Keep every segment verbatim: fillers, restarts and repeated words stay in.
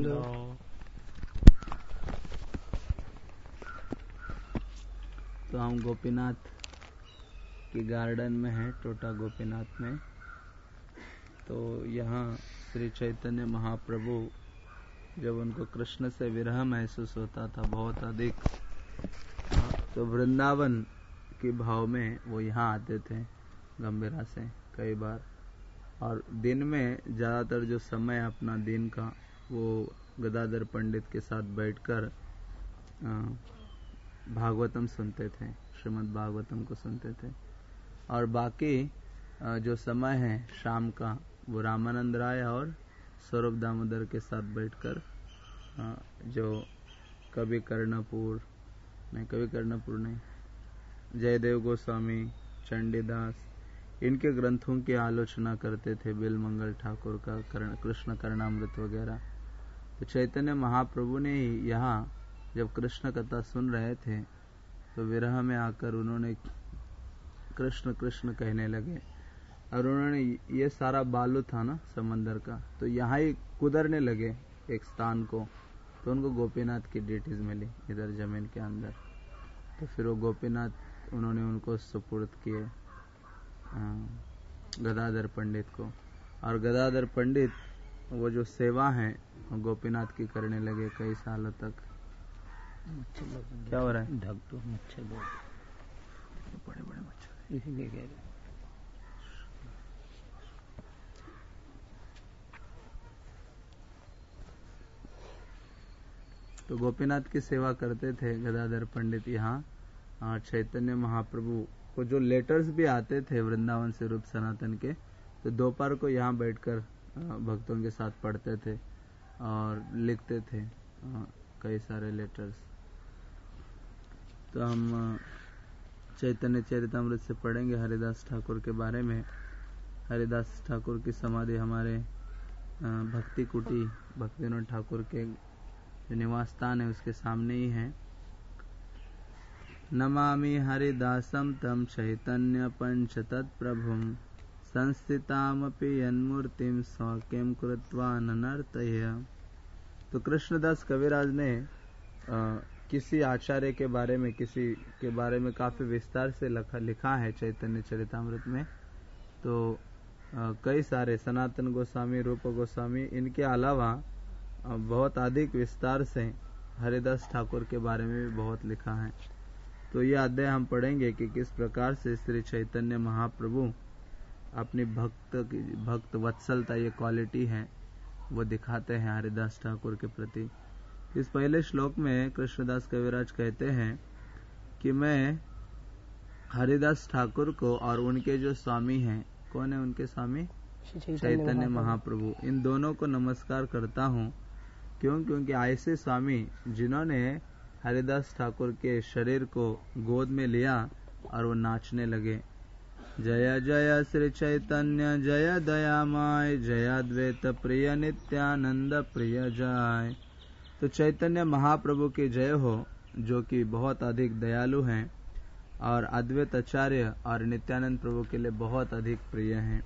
Hello. तो हम गोपीनाथ की गार्डन में हैं, टोटा गोपीनाथ में। तो यहाँ श्री चैतन्य महाप्रभु जब उनको कृष्ण से विरह महसूस होता था बहुत अधिक, तो वृंदावन के भाव में वो यहाँ आते थे गंभीरा से कई बार। और दिन में ज़्यादातर जो समय अपना दिन का वो गदाधर पंडित के साथ बैठकर भागवतम सुनते थे, श्रीमद् भागवतम को सुनते थे। और बाकी जो समय है शाम का वो रामानंद राय और स्वरूप दामोदर के साथ बैठकर जो कवि कर्णपुर नहीं कवि कर्णपुर नहीं जयदेव गोस्वामी, चंडीदास, इनके ग्रंथों की आलोचना करते थे, बिलमंगल ठाकुर का कर्ण, कृष्ण कर्णामृत वगैरह। तो चैतन्य महाप्रभु ने यहाँ जब कृष्ण कथा सुन रहे थे तो विरह में आकर उन्होंने कृष्ण कृष्ण कहने लगे। और उन्होंने ये सारा बालू था ना समंदर का, तो यहाँ ही कुदरने लगे एक स्थान को। तो उनको गोपीनाथ की डिटीज मिली इधर जमीन के अंदर। तो फिर वो गोपीनाथ उन्होंने उनको सुपुर्द किए गदाधर पंडित को। और गदाधर पंडित वो जो सेवा है वो गोपीनाथ की करने लगे कई सालों तक। क्या हो रहा है? ढक तो मच्छर बड़े बड़े मच्छर इसीलिए कह रहे। तो गोपीनाथ की सेवा करते थे गदाधर पंडित यहाँ। और चैतन्य महाप्रभु को जो लेटर्स भी आते थे वृंदावन से रूप सनातन के, तो दोपहर को यहाँ बैठकर भक्तों के साथ पढ़ते थे और लिखते थे कई सारे लेटर्स। तो हम चैतन्य चरितामृत से पढ़ेंगे हरिदास ठाकुर के बारे में। हरिदास ठाकुर की समाधि हमारे भक्ति कुटी भक्ति विनोद ठाकुर के जो निवास स्थान है उसके सामने ही है। नमामि हरिदासम तम चैतन्य पंच तत्प्रभुम संस्थितामपि यन्मूर्तिम स्वकिं कृत्वा ननर्तय। तो कृष्णदास कविराज ने आ, किसी आचार्य के बारे में किसी के बारे में काफी विस्तार से लिखा लिखा है चैतन्य चरितामृत में। तो आ, कई सारे सनातन गोस्वामी, रूप गोस्वामी, इनके अलावा बहुत अधिक विस्तार से हरिदास ठाकुर के बारे में भी बहुत लिखा है। तो ये अध्याय हम पढ़ेंगे कि किस प्रकार से श्री चैतन्य महाप्रभु अपनी भक्त भक्त वत्सलता, ये क्वालिटी है, वो दिखाते हैं हरिदास ठाकुर के प्रति। इस पहले श्लोक में कृष्णदास कविराज कहते हैं कि मैं हरिदास ठाकुर को और उनके जो स्वामी हैं, कौन है उनके स्वामी? चैतन्य महाप्रभु, इन दोनों को नमस्कार करता हूँ। क्यों? क्योंकि ऐसे स्वामी जिन्होंने हरिदास ठाकुर के शरीर को गोद में लिया और वो नाचने लगे। जय जय श्री चैतन्य जय दयामय जय अद्वैत प्रिय नित्यानंद प्रिय जय। तो चैतन्य महाप्रभु की जय हो, जो कि बहुत अधिक दयालु हैं और अद्वैत आचार्य और नित्यानंद प्रभु के लिए बहुत अधिक प्रिय हैं।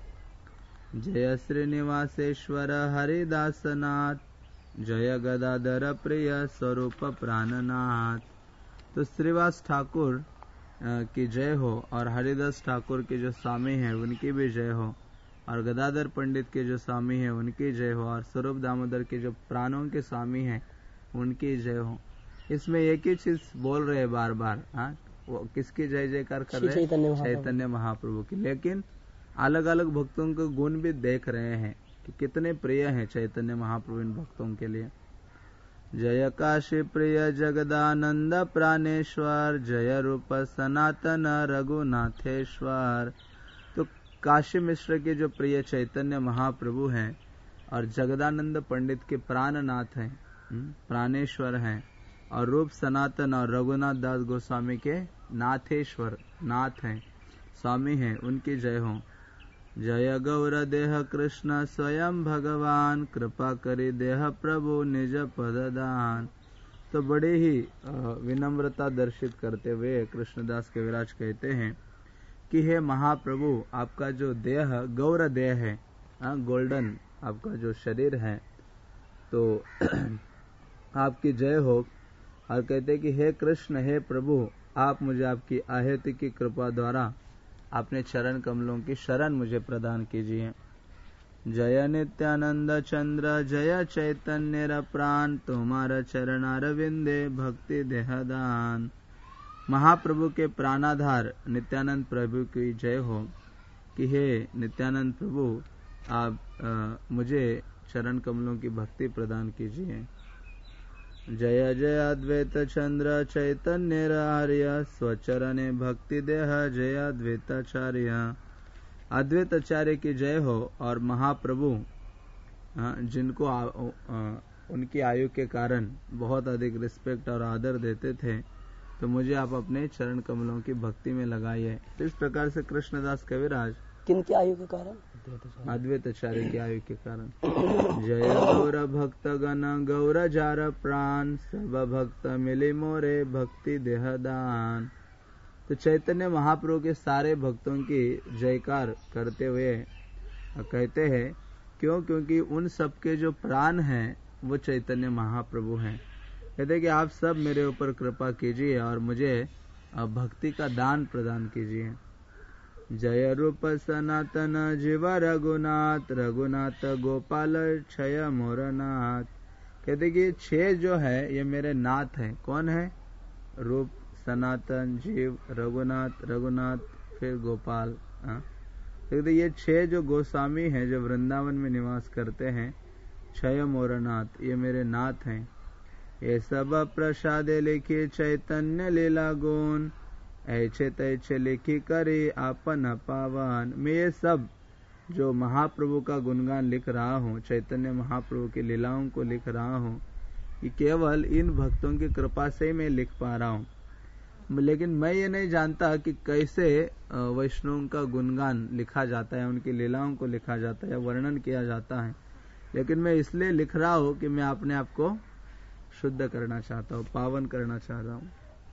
जय श्रीनिवासेश्वर हरिदासनाथ जय गदाधर प्रिय स्वरूप प्राणनाथ। तो श्रीवास ठाकुर की जय हो और हरिदास ठाकुर के जो स्वामी हैं उनकी भी जय हो, और गदाधर पंडित के जो स्वामी हैं उनकी जय हो, और स्वरूप दामोदर के जो प्राणों के स्वामी हैं उनकी जय हो। इसमें एक ही चीज बोल रहे हैं बार बार, हाँ, वो किसकी जय जयकार कर रहे हैं? चैतन्य महाप्रभु की। लेकिन अलग अलग भक्तों के गुण भी देख रहे हैं कि कितने प्रिय हैं चैतन्य महाप्रभु इन भक्तों के लिए। जय काशी प्रिय जगदानंद प्राणेश्वर जय रूप सनातन रघुनाथेश्वर। तो काशी मिश्र के जो प्रिय चैतन्य महाप्रभु हैं और जगदानंद पंडित के प्राणनाथ हैं, प्राणेश्वर हैं, और रूप सनातन और रघुनाथ दास गोस्वामी के नाथेश्वर नाथ हैं, स्वामी हैं, उनकी जय हो। जय गौर देह कृष्ण स्वयं भगवान कृपा करी देह प्रभु निज पद दान। तो बड़े ही विनम्रता दर्शित करते हुए कृष्णदास कविराज कहते हैं कि हे महाप्रभु, आपका जो देह गौर देह है, गोल्डन आपका जो शरीर है, तो आपकी जय हो, और कहते कि हे कृष्ण, हे प्रभु, आप मुझे आपकी अहेतु की कृपा द्वारा अपने चरण कमलों की शरण मुझे प्रदान कीजिए। जय नित्यानंद चंद्र जय चैतन्य प्राण, तुम्हारा चरण अरविंदे भक्ति देहदान। महाप्रभु के प्राणाधार नित्यानंद प्रभु की जय हो कि हे नित्यानंद प्रभु, आप आ, मुझे चरण कमलों की भक्ति प्रदान कीजिए। जय जय अद्वैत चंद्र चैतन्य आर्य, स्वचरणे भक्ति देह जय अद्वैताचार्य। अद्वैताचार्य की जय हो। और महाप्रभु जिनको आ, आ, उनकी आयु के कारण बहुत अधिक रिस्पेक्ट और आदर देते थे, तो मुझे आप अपने चरण कमलों की भक्ति में लगाइए। इस प्रकार से कृष्णदास कविराज किनकी आयु के कारण? अद्वैताचार्य की आयु के कारण। जय गौर भक्त गण गौर जार प्राण, सब भक्त मिले मोरे भक्ति देहदान। तो चैतन्य महाप्रभु के सारे भक्तों की जयकार करते हुए कहते हैं, क्यों? क्योंकि उन सबके जो प्राण हैं वो चैतन्य महाप्रभु हैं। कहते कि आप सब मेरे ऊपर कृपा कीजिए और मुझे भक्ति का दान प्रदान कीजिए। जय रूप सनातन जीव रघुनाथ, रघुनाथ गोपाल क्षय मोरनाथ। कहते कि छह जो है ये मेरे नाथ हैं। कौन है? रूप, सनातन, जीव, रघुनाथ, रघुनाथ, फिर गोपाल। कहते ये छह जो गोस्वामी हैं जो वृंदावन में निवास करते हैं, क्षय मोरनाथ, ये मेरे नाथ हैं। ये सब प्रसादे लिखी चैतन्य लीला गुण, ऐचे तैचे लिखी करे आपन पावन। मैं ये सब जो महाप्रभु का गुणगान लिख रहा हूँ, चैतन्य महाप्रभु की लीलाओं को लिख रहा हूँ, ये केवल इन भक्तों की कृपा से ही मैं लिख पा रहा हूँ। लेकिन मैं ये नहीं जानता कि कैसे वैष्णवों का गुणगान लिखा जाता है, उनकी लीलाओं को लिखा जाता है, वर्णन किया जाता है। लेकिन मैं इसलिए लिख रहा हूँ कि मैं अपने आप को शुद्ध करना चाहता हूँ, पावन करना चाहता हूँ।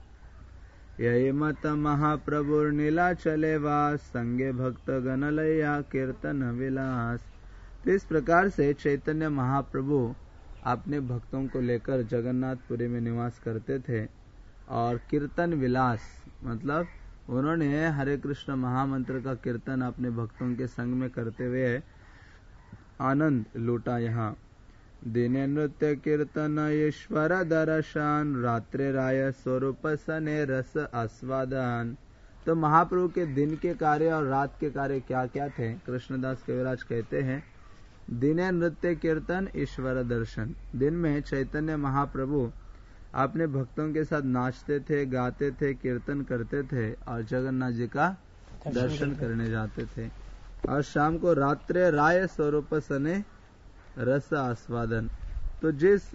यही मत महाप्रभु नीला चले वास, संगे भक्त गण लैया कीर्तन विलास। तो इस प्रकार से चैतन्य महाप्रभु अपने भक्तों को लेकर जगन्नाथपुरी में निवास करते थे। और कीर्तन विलास मतलब उन्होंने हरे कृष्ण महामंत्र का कीर्तन अपने भक्तों के संग में करते हुए आनंद लूटा। यहाँ दिने नृत्य कीर्तन ईश्वर दर्शन, रात्रि राय स्वरूप सने रस आस्वादन। तो महाप्रभु के दिन के कार्य और रात के कार्य क्या क्या थे? कृष्णदास कविराज कहते हैं, दिने नृत्य कीर्तन ईश्वर दर्शन। दिन में चैतन्य महाप्रभु अपने भक्तों के साथ नाचते थे, गाते थे, कीर्तन करते थे और जगन्नाथ जी का दर्शन करने जाते थे। और शाम को रात्रि राय स्वरूप सने रस आस्वादन। तो जिस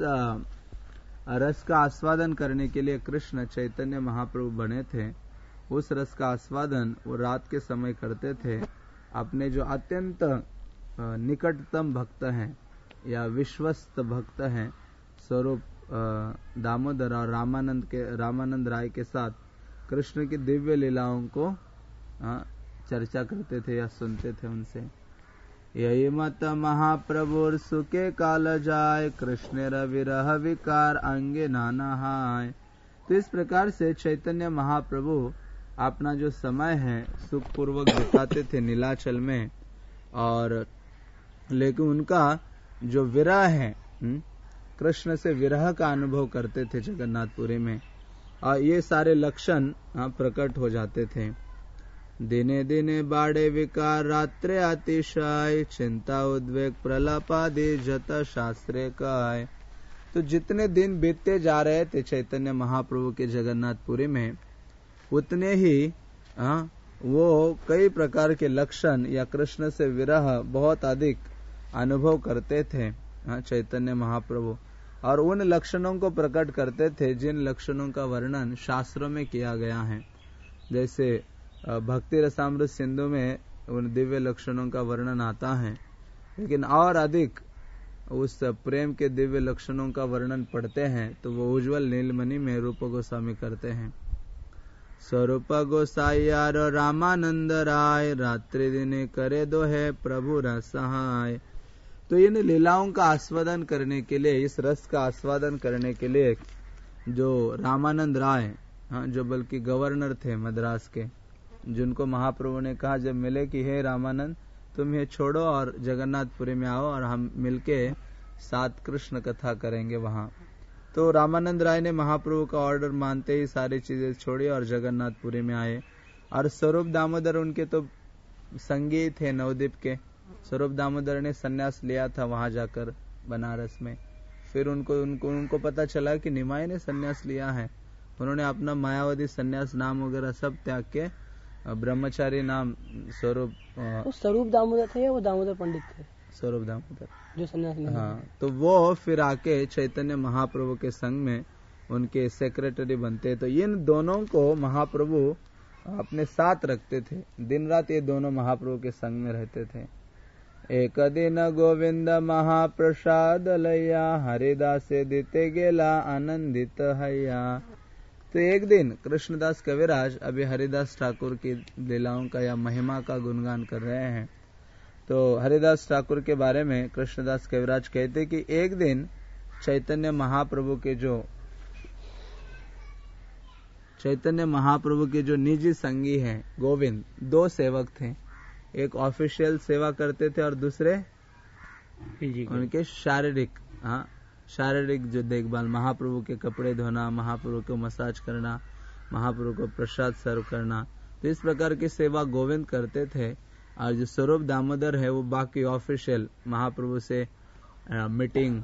रस का आस्वादन करने के लिए कृष्ण चैतन्य महाप्रभु बने थे, उस रस का आस्वादन वो रात के समय करते थे। अपने जो अत्यंत निकटतम भक्त हैं या विश्वस्त भक्त हैं, स्वरूप दामोदर और रामानंद के रामानंद राय के साथ कृष्ण की दिव्य लीलाओं को चर्चा करते थे या सुनते थे उनसे। यही मत महाप्रभुर सुके काल जाय, कृष्ण विरह विकार अंगे नाना हाय। तो इस प्रकार से चैतन्य महाप्रभु अपना जो समय है सुखपूर्वक बिताते थे नीलाचल में। और लेकिन उनका जो विरह है, कृष्ण से विरह का अनुभव करते थे जगन्नाथपुरी में, और ये सारे लक्षण प्रकट हो जाते थे। दिने दिने बाड़े विकार रात्रे अतिशय, चिंता उद्वेग प्रलापादि जत शास्त्रे काय। तो जितने दिन बीतते जा रहे थे चैतन्य महाप्रभु के जगन्नाथपुरी में, उतने ही आ, वो कई प्रकार के लक्षण या कृष्ण से विरह बहुत अधिक अनुभव करते थे चैतन्य महाप्रभु। और उन लक्षणों को प्रकट करते थे जिन लक्षणों का वर्णन शास्त्रों में किया गया है। जैसे भक्ति रसामृत सिंधु में उन दिव्य लक्षणों का वर्णन आता है, लेकिन और अधिक उस प्रेम के दिव्य लक्षणों का वर्णन पढ़ते हैं तो वो उज्ज्वल नीलमणि में रूप गोस्वामी करते हैं। स्वरूप गोसाइयार रामानंद राय, रात्रि दिन करे दो है प्रभु रसहाय। तो इन लीलाओं का आस्वादन करने के लिए, इस रस का आस्वादन करने के लिए जो रामानंद राय, हाँ, जो बल्कि गवर्नर थे मद्रास के, जिनको महाप्रभु ने कहा जब मिले कि हे रामानंद, तुम ये छोड़ो और जगन्नाथपुरी में आओ और हम मिलके साथ कृष्ण कथा करेंगे वहां। तो रामानंद राय ने महाप्रभु का ऑर्डर मानते ही सारी चीजें छोड़ी और जगन्नाथपुरी में आए। और स्वरूप दामोदर उनके तो संगी थे नवद्वीप के। स्वरूप दामोदर ने सन्यास लिया था वहां जाकर बनारस में। फिर उनको उनको उनको पता चला कि निमाई ने सन्यास लिया है। उन्होंने अपना मायावती सन्यास नाम वगैरह सब त्याग के ब्रह्मचारी नाम स्वरूप तो स्वरूप दामोदर थे या वो दामोदर पंडित थे? स्वरूप दामोदर जो सन्यास लिया। हाँ, तो वो फिर आके चैतन्य महाप्रभु के संग में उनके सेक्रेटरी बनते। तो इन दोनों को महाप्रभु अपने साथ रखते थे, दिन रात ये दोनों महाप्रभु के संग में रहते थे। एक दिन गोविंद महाप्रसाद लैया, हरिदासे दिते गेला आनंदित हैया। तो एक दिन कृष्णदास कविराज अभी हरिदास ठाकुर की लीलाओं का या महिमा का गुणगान कर रहे हैं। तो हरिदास ठाकुर के बारे में कृष्णदास कविराज कहते कि एक दिन चैतन्य महाप्रभु के जो चैतन्य महाप्रभु के जो निजी संगी हैं गोविंद, दो सेवक थे। एक ऑफिशियल सेवा करते थे और दूसरे उनके शारीरिक, हाँ, शारीरिक जो देखभाल, महाप्रभु के कपड़े धोना, महाप्रभु को मसाज करना, महाप्रभु को प्रसाद सर्व करना। तो इस प्रकार की सेवा गोविंद करते थे। और जो स्वरूप दामोदर है वो बाकी ऑफिशियल महाप्रभु से आ, मीटिंग,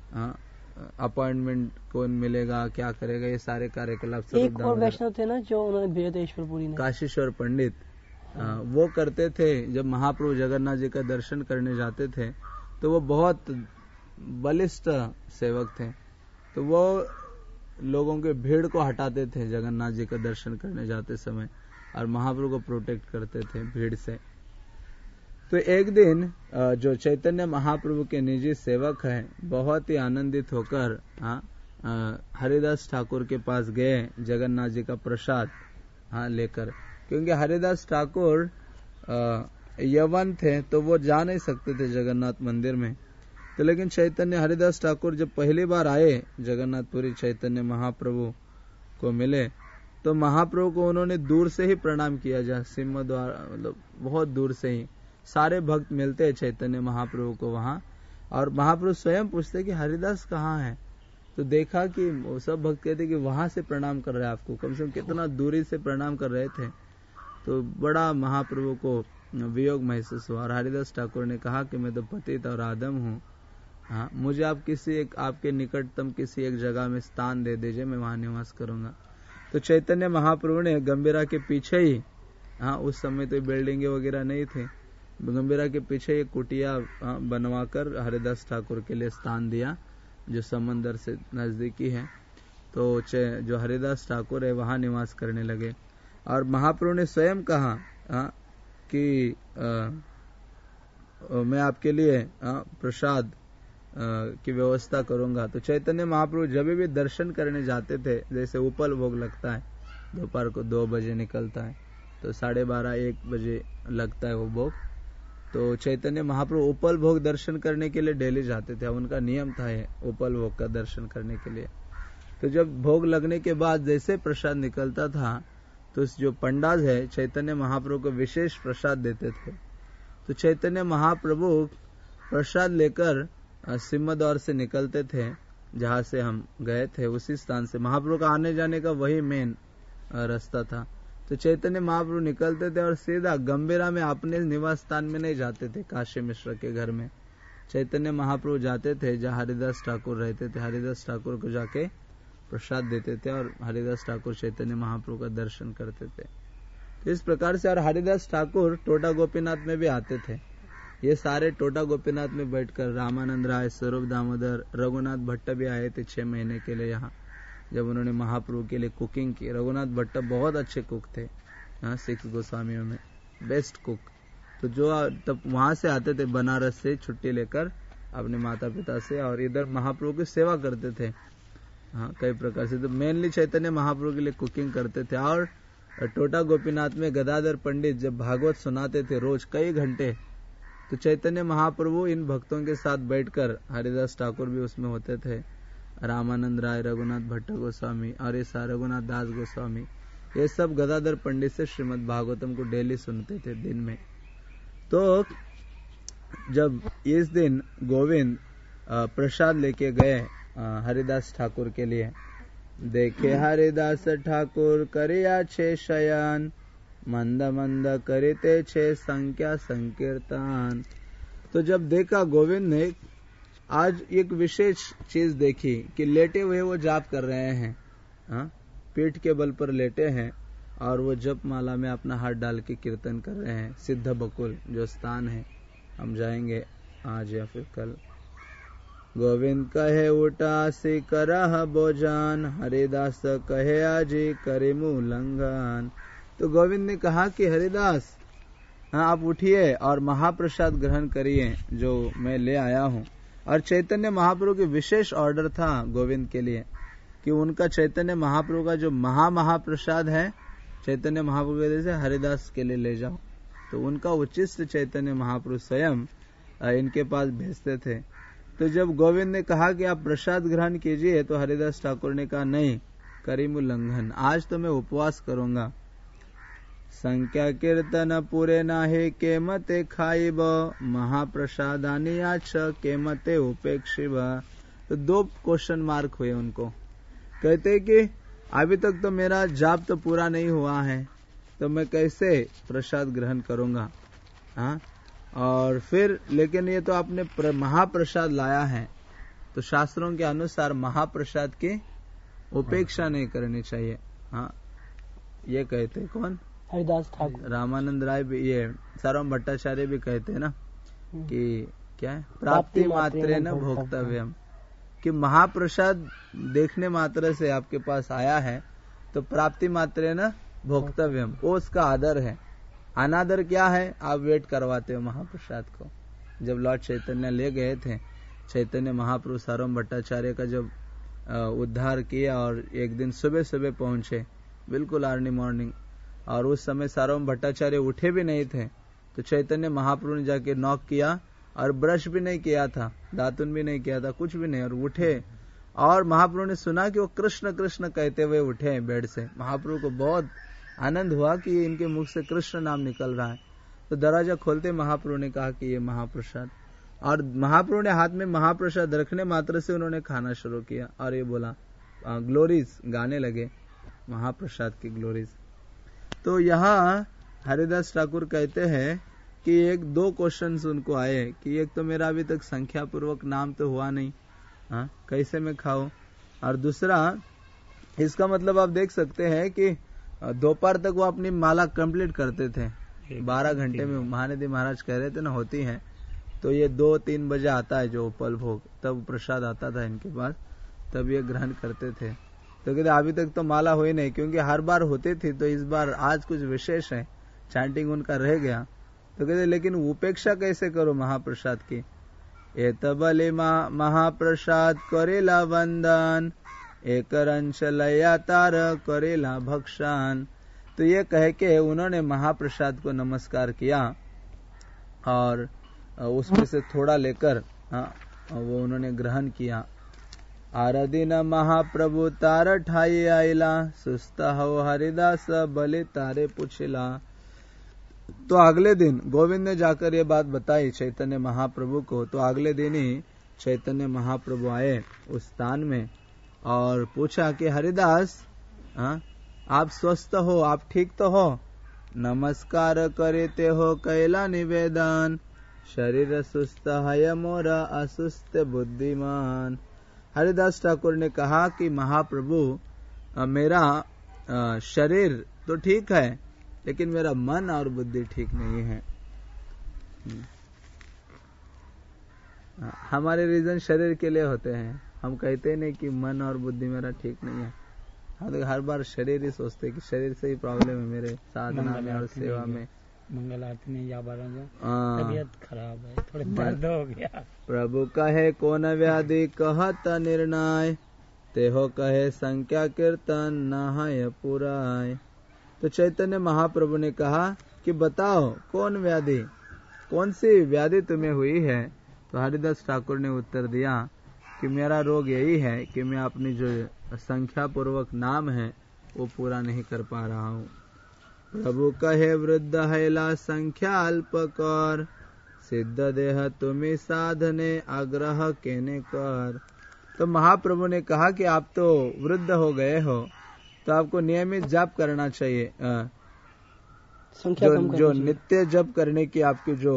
अपॉइंटमेंट कौन मिलेगा, क्या करेगा, ये सारे कार्यकलाप स्वरूप दामोदर। एक और वैष्णव थे ना जो उन्होंने भेजा था ईश्वरपुरी ने, काशीश्वर पंडित, आ, वो करते थे। जब महाप्रभु जगन्नाथ जी का दर्शन करने जाते थे तो वो बहुत बलिष्ठ सेवक थे। तो वो लोगों के भीड़ को हटाते थे जगन्नाथ जी का दर्शन करने जाते समय और महाप्रभु को प्रोटेक्ट करते थे भीड़ से। तो एक दिन जो चैतन्य महाप्रभु के निजी सेवक हैं बहुत ही आनंदित होकर हरिदास ठाकुर के पास गए जगन्नाथ जी का प्रसाद हाँ लेकर, क्योंकि हरिदास ठाकुर यवन थे तो वो जा नहीं सकते थे जगन्नाथ मंदिर में। तो लेकिन चैतन्य हरिदास ठाकुर जब पहली बार आए जगन्नाथपुरी चैतन्य महाप्रभु को मिले तो महाप्रभु को उन्होंने दूर से ही प्रणाम किया, जा सिंह द्वारा, मतलब बहुत दूर से ही। सारे भक्त मिलते हैं चैतन्य महाप्रभु को वहां और महाप्रभु स्वयं पूछते कि हरिदास कहाँ है। तो देखा कि वो सब भक्त कहते कि वहां से प्रणाम कर रहे हैं आपको, कम से कम कितना दूरी से प्रणाम कर रहे थे। तो बड़ा महाप्रभु को वियोग महसूस हुआ और हरिदास ठाकुर ने कहा कि मैं तो पतित और आदम हूँ, हाँ, मुझे आप किसी एक आपके निकटतम किसी एक जगह में स्थान दे दीजिए, मैं वहां निवास करूंगा। तो चैतन्य महाप्रभु ने गंभीरा के पीछे ही, हाँ उस समय तो बिल्डिंगे वगैरह नहीं थे, गंभीरा के पीछे एक कुटिया बनवाकर हरिदास ठाकुर के लिए स्थान दिया जो समंदर से नजदीकी है। तो जो हरिदास ठाकुर है वहां निवास करने लगे और महाप्रभु ने स्वयं कहा हाँ, कि आ, आ, मैं आपके लिए प्रसाद की व्यवस्था करूंगा। तो चैतन्य महाप्रभु जब भी दर्शन करने जाते थे, जैसे उपल भोग लगता है दोपहर को दो बजे निकलता है तो साढ़े बारह एक बजे लगता है वो भोग, तो चैतन्य महाप्रभु उपल भोग दर्शन करने के लिए डेली जाते थे। उनका नियम था ये उपल भोग का दर्शन करने के लिए। तो जब भोग लगने के बाद जैसे प्रसाद निकलता था तो जो पंडाज है चैतन्य महाप्रभु को विशेष प्रसाद देते थे। तो चैतन्य महाप्रभु प्रसाद लेकर सिंहद्वार से निकलते थे, जहां से हम गए थे उसी स्थान से। महाप्रभु का आने जाने का वही मेन रास्ता था। तो चैतन्य महाप्रभु निकलते थे और सीधा गंभीरा में अपने निवास स्थान में नहीं जाते थे, काशी मिश्र के घर में चैतन्य महाप्रभु जाते थे जहाँ हरिदास ठाकुर रहते थे। हरिदास ठाकुर को जाके प्रसाद देते थे और हरिदास ठाकुर चैतन्य महाप्रभु का दर्शन करते थे। तो इस प्रकार से और हरिदास ठाकुर टोटा गोपीनाथ में भी आते थे। ये सारे टोटा गोपीनाथ में बैठकर रामानंद राय, स्वरूप दामोदर, रघुनाथ भट्ट भी आए थे छह महीने के लिए यहाँ, जब उन्होंने महाप्रभु के लिए कुकिंग की। रघुनाथ भट्ट बहुत अच्छे कुक थे, यहाँ सिक्स गोस्वामियों में बेस्ट कुक। तो जो तब वहां से आते थे बनारस से छुट्टी लेकर अपने माता पिता से और इधर महाप्रभु की सेवा करते थे हाँ कई प्रकार से। तो मेनली चैतन्य महाप्रभु के लिए कुकिंग करते थे। और टोटा गोपीनाथ में गदाधर पंडित जब भागवत सुनाते थे रोज कई घंटे, तो चैतन्य महाप्रभु इन भक्तों के साथ बैठकर, हरिदास ठाकुर भी उसमें होते थे, रामानंद राय, रघुनाथ भट्ट गोस्वामी और ये सा रघुनाथ दास गोस्वामी, ये सब गदाधर पंडित से श्रीमद् भागवतम को डेली सुनते थे दिन में। तो जब इस दिन गोविंद प्रसाद लेके गए हरिदास ठाकुर के लिए, देखे हरिदास ठाकुर करिया छे शयन, मंद मंद करते छे संख्या संकीर्तन। तो जब देखा गोविंद ने, आज एक विशेष चीज देखी कि लेटे हुए वो जाप कर रहे हैं, हा? पीठ के बल पर लेटे हैं और वो जप माला में अपना हाथ डाल के कीर्तन कर रहे हैं। सिद्ध बकुल जो स्थान है, हम जाएंगे आज या फिर कल। गोविंद कहे उठा से करह भोजन, हरिदास कहे आजी करिमु उल्लंघन। तो गोविंद ने कहा कि हरिदास, हाँ आप उठिए और महाप्रसाद ग्रहण करिए जो मैं ले आया हूँ। और चैतन्य महाप्रभु की विशेष ऑर्डर था गोविंद के लिए कि उनका चैतन्य महाप्रभु का जो महा महाप्रसाद है, चैतन्य महाप्रभु के जैसे हरिदास के लिए ले जाओ। तो उनका उचित चैतन्य महाप्रभु स्वयं इनके पास भेजते थे। तो जब गोविंद ने कहा कि आप प्रसाद ग्रहण कीजिए, तो हरिदास ठाकुर ने कहा नहीं, करीम उल्लंघन, आज तो मैं उपवास करूंगा। संख्या कीर्तन पूरे नाहे केमते खाइब, महाप्रसादानी आछ केमते उपेक्षिब। तो दो क्वेश्चन मार्क हुए उनको। कहते कि अभी तक तो मेरा जाप तो पूरा नहीं हुआ है, तो मैं कैसे प्रसाद ग्रहण करूंगा। हाँ, और फिर लेकिन ये तो आपने महाप्रसाद लाया है, तो शास्त्रों के अनुसार महाप्रसाद की उपेक्षा नहीं करनी चाहिए। हाँ, ये कहते कौन? हरिदास ठाकुर। रामानंद राय भी, ये सार्वभौम भट्टाचार्य भी कहते हैं ना कि क्या है, प्राप्ति मात्रे न भोक्तव्यम, कि महाप्रसाद देखने मात्र से आपके पास आया है तो प्राप्ति मात्रे न भोक्तव्यम, वो उसका आदर है। अनादर क्या है? आप वेट करवाते हो महाप्रसाद को। जब लॉर्ड चैतन्य ले गए थे, चैतन्य महाप्रभु सार्वभौम भट्टाचार्य का जब उद्धार किया और एक दिन सुबह सुबह पहुंचे, बिल्कुल अर्ली मॉर्निंग, और उस समय सार्वभौम भट्टाचार्य उठे भी नहीं थे, तो चैतन्य महाप्रभु ने जाके नॉक किया और ब्रश भी नहीं किया था, दातुन भी नहीं किया था, कुछ भी नहीं, और उठे। और महाप्रभु ने सुना कि वो कृष्ण कृष्ण कहते हुए उठे बेड से। महाप्रभु को बहुत आनंद हुआ कि इनके मुख से कृष्ण नाम निकल रहा है। तो दरवाजा खोलते महाप्रभु ने कहा कि ये महाप्रसाद, और महाप्रभु ने हाथ में महाप्रसाद रखने मात्र से उन्होंने खाना शुरू किया और ये बोला ग्लोरीज, गाने लगे महाप्रसाद की ग्लोरीज। तो यहाँ हरिदास ठाकुर कहते हैं कि एक दो क्वेश्चंस उनको आए कि एक तो मेरा अभी तक संख्या पूर्वक नाम तो हुआ नहीं, हाँ कैसे मैं खाऊं, और दूसरा इसका मतलब आप देख सकते हैं कि दोपहर तक वो अपनी माला कंप्लीट करते थे, बारह घंटे में। महानदी महाराज कह रहे थे ना होती है, तो ये दो तीन बजे आता है जो उपल भोग, तब प्रसाद आता था इनके पास, तब ये ग्रहण करते थे। तो कहते अभी तक तो माला हुई नहीं, क्योंकि हर बार होती थी, तो इस बार आज कुछ विशेष है, चैंटिंग उनका रह गया। तो कहते लेकिन उपेक्षा कैसे करो महाप्रसाद की? ए तबले महाप्रसाद करेला वंदन, एक रंश लया तार करेला भक्षण। तो ये कह के उन्होंने महाप्रसाद को नमस्कार किया और उसमें से थोड़ा लेकर वो उन्होंने ग्रहण किया। आरदिन महाप्रभु तार ठाई आइला, सुस्त हो हरिदास बले तारे पुछला। तो अगले दिन गोविंद ने जाकर ये बात बताई चैतन्य महाप्रभु को। तो अगले दिन ही चैतन्य महाप्रभु आए उस स्थान में और पूछा कि हरिदास, हाँ आप स्वस्थ हो, आप ठीक तो हो? नमस्कार करते हो कैला निवेदन, शरीर सुस्त है मोरा असुस्त बुद्धिमान। हरिदास ठाकुर ने कहा कि महाप्रभु मेरा शरीर तो ठीक है, लेकिन मेरा मन और बुद्धि ठीक नहीं है। हमारे रीजन शरीर के लिए होते हैं, हम कहते नहीं कि मन और बुद्धि मेरा ठीक नहीं है। हम तो हर बार शरीर ही सोचते कि शरीर से ही प्रॉब्लम है मेरे साधना में और सेवा में। मंगल आरती में या तबीयत खराब है, थोड़े दर्द हो गया। प्रभु कहे कौन व्याधि कहत निर्णय, तेहो कहे संख्या कीर्तन नहाय पुराय। तो चैतन्य महाप्रभु ने कहा कि बताओ कौन व्याधि, कौन सी व्याधि तुम्हें हुई है? तो हरिदास ठाकुर ने उत्तर दिया कि मेरा रोग यही है कि मैं अपनी जो संख्या पूर्वक नाम है वो पूरा नहीं कर पा रहा हूँ। प्रभु कहे वृद्ध हैला संख्या अल्प कर, सिद्ध देह तुम्हें साधने आग्रह केने कर। तो महाप्रभु ने कहा कि आप तो वृद्ध हो गए हो, तो आपको नियमित जप करना चाहिए। जो, जो नित्य जप करने की आपकी जो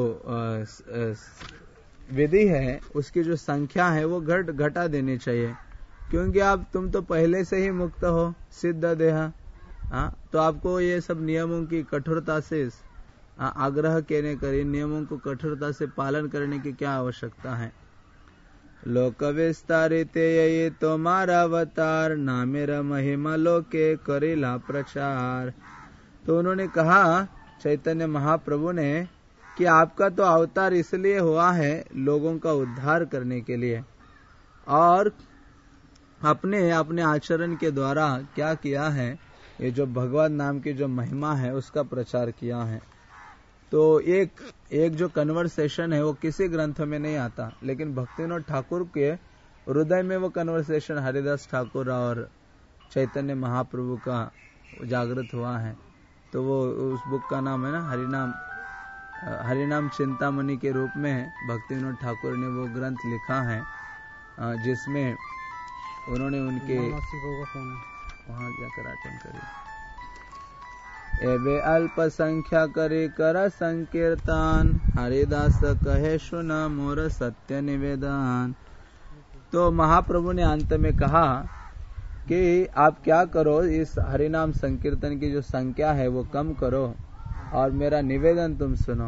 विधि है उसकी जो संख्या है वो घट घटा देनी चाहिए, क्योंकि आप तुम तो पहले से ही मुक्त हो, सिद्ध देह। हाँ, तो आपको ये सब नियमों की कठोरता से आग्रह केने कर, इन नियमों को कठोरता से पालन करने की क्या आवश्यकता है। लोक विस्तारित ये तो मारा अवतार, ना मेरा महिमा लोके करेला प्रचार। तो उन्होंने कहा चैतन्य महाप्रभु ने कि आपका तो अवतार इसलिए हुआ है लोगों का उद्धार करने के लिए, और अपने अपने आचरण के द्वारा क्या किया है, ये जो भगवान नाम की जो महिमा है उसका प्रचार किया है। तो एक एक जो कन्वर्सेशन है वो किसी ग्रंथ में नहीं आता, लेकिन भक्तिविनोद ठाकुर के हृदय में वो कन्वर्सेशन हरिदास ठाकुर और चैतन्य महाप्रभु का जागृत हुआ है। तो वो उस बुक का नाम है ना हरिनाम हरिनाम चिंतामणि के रूप में भक्तिविनोद ठाकुर ने वो ग्रंथ लिखा है, जिसमें उन्होंने उनके वहां जाकर अटेंड करिए। एबे अल्प संख्या करे कर संकीर्तन, हरिदास कहे सुना मोर सत्य निवेदन। तो महाप्रभु ने अंत में कहा कि आप क्या करो, इस हरिनाम संकीर्तन की जो संख्या है वो कम करो और मेरा निवेदन तुम सुनो।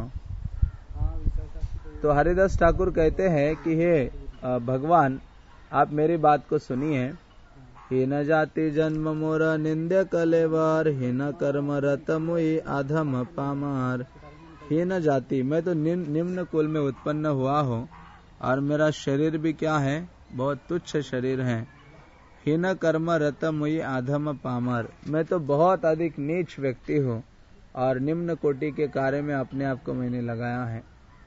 तो हरिदास ठाकुर कहते हैं कि हे भगवान, आप मेरी बात को सुनिए। हीन जाति जन्म मोर निंद्य कलेवर, हीन कर्म रत मुई अधम पामार। हीन जाति, मैं तो निम्न कुल में उत्पन्न हुआ हूँ और मेरा शरीर भी क्या है, बहुत तुच्छ शरीर है। हीन कर्म रत मुई अधम पामर, मैं तो बहुत अधिक नीच व्यक्ति हूँ और निम्न कोटि के कार्य में अपने आप को मैंने लगाया है।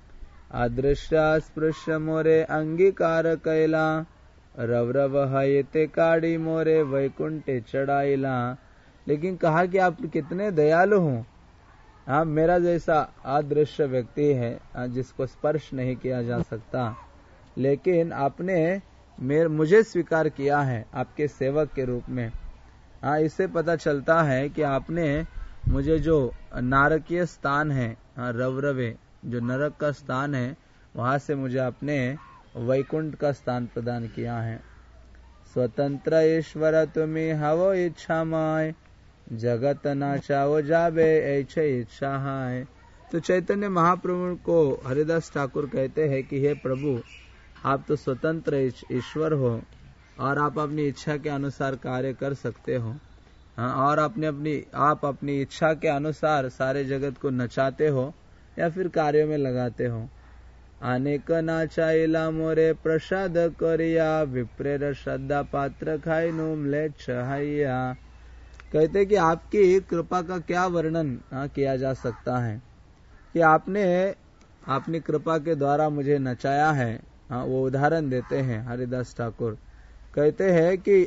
अदृश्य स्पृश्य मोरे अंगीकार कैला, रव रव हयते काड़ी मोरे वैकुंठे चढ़ाइला। लेकिन कहा कि आप कितने दयालु हो। हाँ, मेरा जैसा अदृश्य व्यक्ति है जिसको स्पर्श नहीं किया जा सकता, लेकिन आपने मेरे मुझे स्वीकार किया है आपके सेवक के रूप में। हाँ, इससे पता चलता है कि आपने मुझे जो नारकीय स्थान है, हाँ, रवरवे जो नरक का स्थान है, वहां से मुझे आपने वैकुंठ का स्थान प्रदान किया है। स्वतंत्र ईश्वर तुम्हें हवो इच्छामय, जगत ना चाहो जाबे ऐसे इच्छा है। तो चैतन्य महाप्रभु को हरिदास ठाकुर कहते हैं कि हे प्रभु, आप तो स्वतंत्र ईश्वर हो और आप अपनी इच्छा के अनुसार कार्य कर सकते हो। हाँ, और अपने अपनी आप अपनी इच्छा के अनुसार सारे जगत को नचाते हो या फिर कार्यों में लगाते हो। अनेक नाचाइला मोरे प्रसाद करिया, विप्रेर श्रद्धा पात्र खाई नुम ले छहाइया। कहते कि आपकी कृपा का क्या वर्णन किया जा सकता है कि आपने अपनी कृपा के द्वारा मुझे नचाया है। हाँ, वो उदाहरण देते हैं हरिदास ठाकुर, कहते हैं कि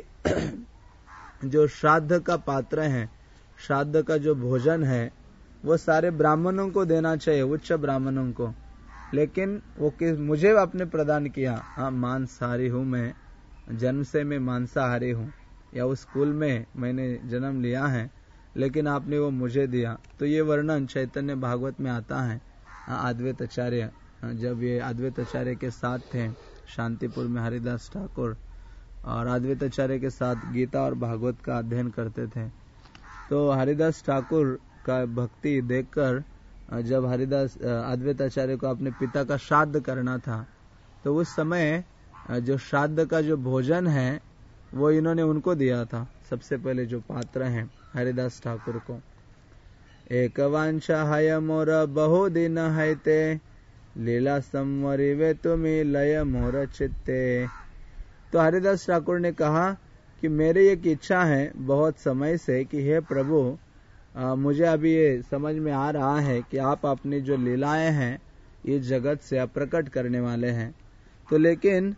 जो श्राद्ध का पात्र है, श्राद्ध का जो भोजन है, वो सारे ब्राह्मणों को देना चाहिए, उच्च ब्राह्मणों को, लेकिन वो किस मुझे आपने प्रदान किया। हाँ, मांसाहारी हूँ मैं, जन्म से मैं मांसाहारी हूँ, या उस कुल में मैंने जन्म लिया है, लेकिन आपने वो मुझे दिया। तो ये वर्णन चैतन्य भागवत में आता है। हाँ, अद्वैत आचार्य जब ये अद्वैत आचार्य के साथ थे शांतिपुर में, हरिदास ठाकुर और अद्वैत आचार्य के साथ गीता और भागवत का अध्ययन करते थे, तो हरिदास ठाकुर का भक्ति देखकर जब हरिदास अद्वैत आचार्य को अपने पिता का श्राद्ध करना था, तो उस समय जो श्राद्ध का जो भोजन है वो इन्होंने उनको दिया था, सबसे पहले जो पात्र हैं हरिदास ठाकुर को। एक वांछा हय मोर बहु दिन हैते, लीला संवरी वे तुम्हें लय मोर चित्ते। तो हरिदास ठाकुर ने कहा कि मेरी एक इच्छा है बहुत समय से कि हे प्रभु, आ, मुझे अभी ये समझ में आ रहा है कि आप अपनी जो लीलाएं हैं ये जगत से अप्रकट करने वाले हैं। तो लेकिन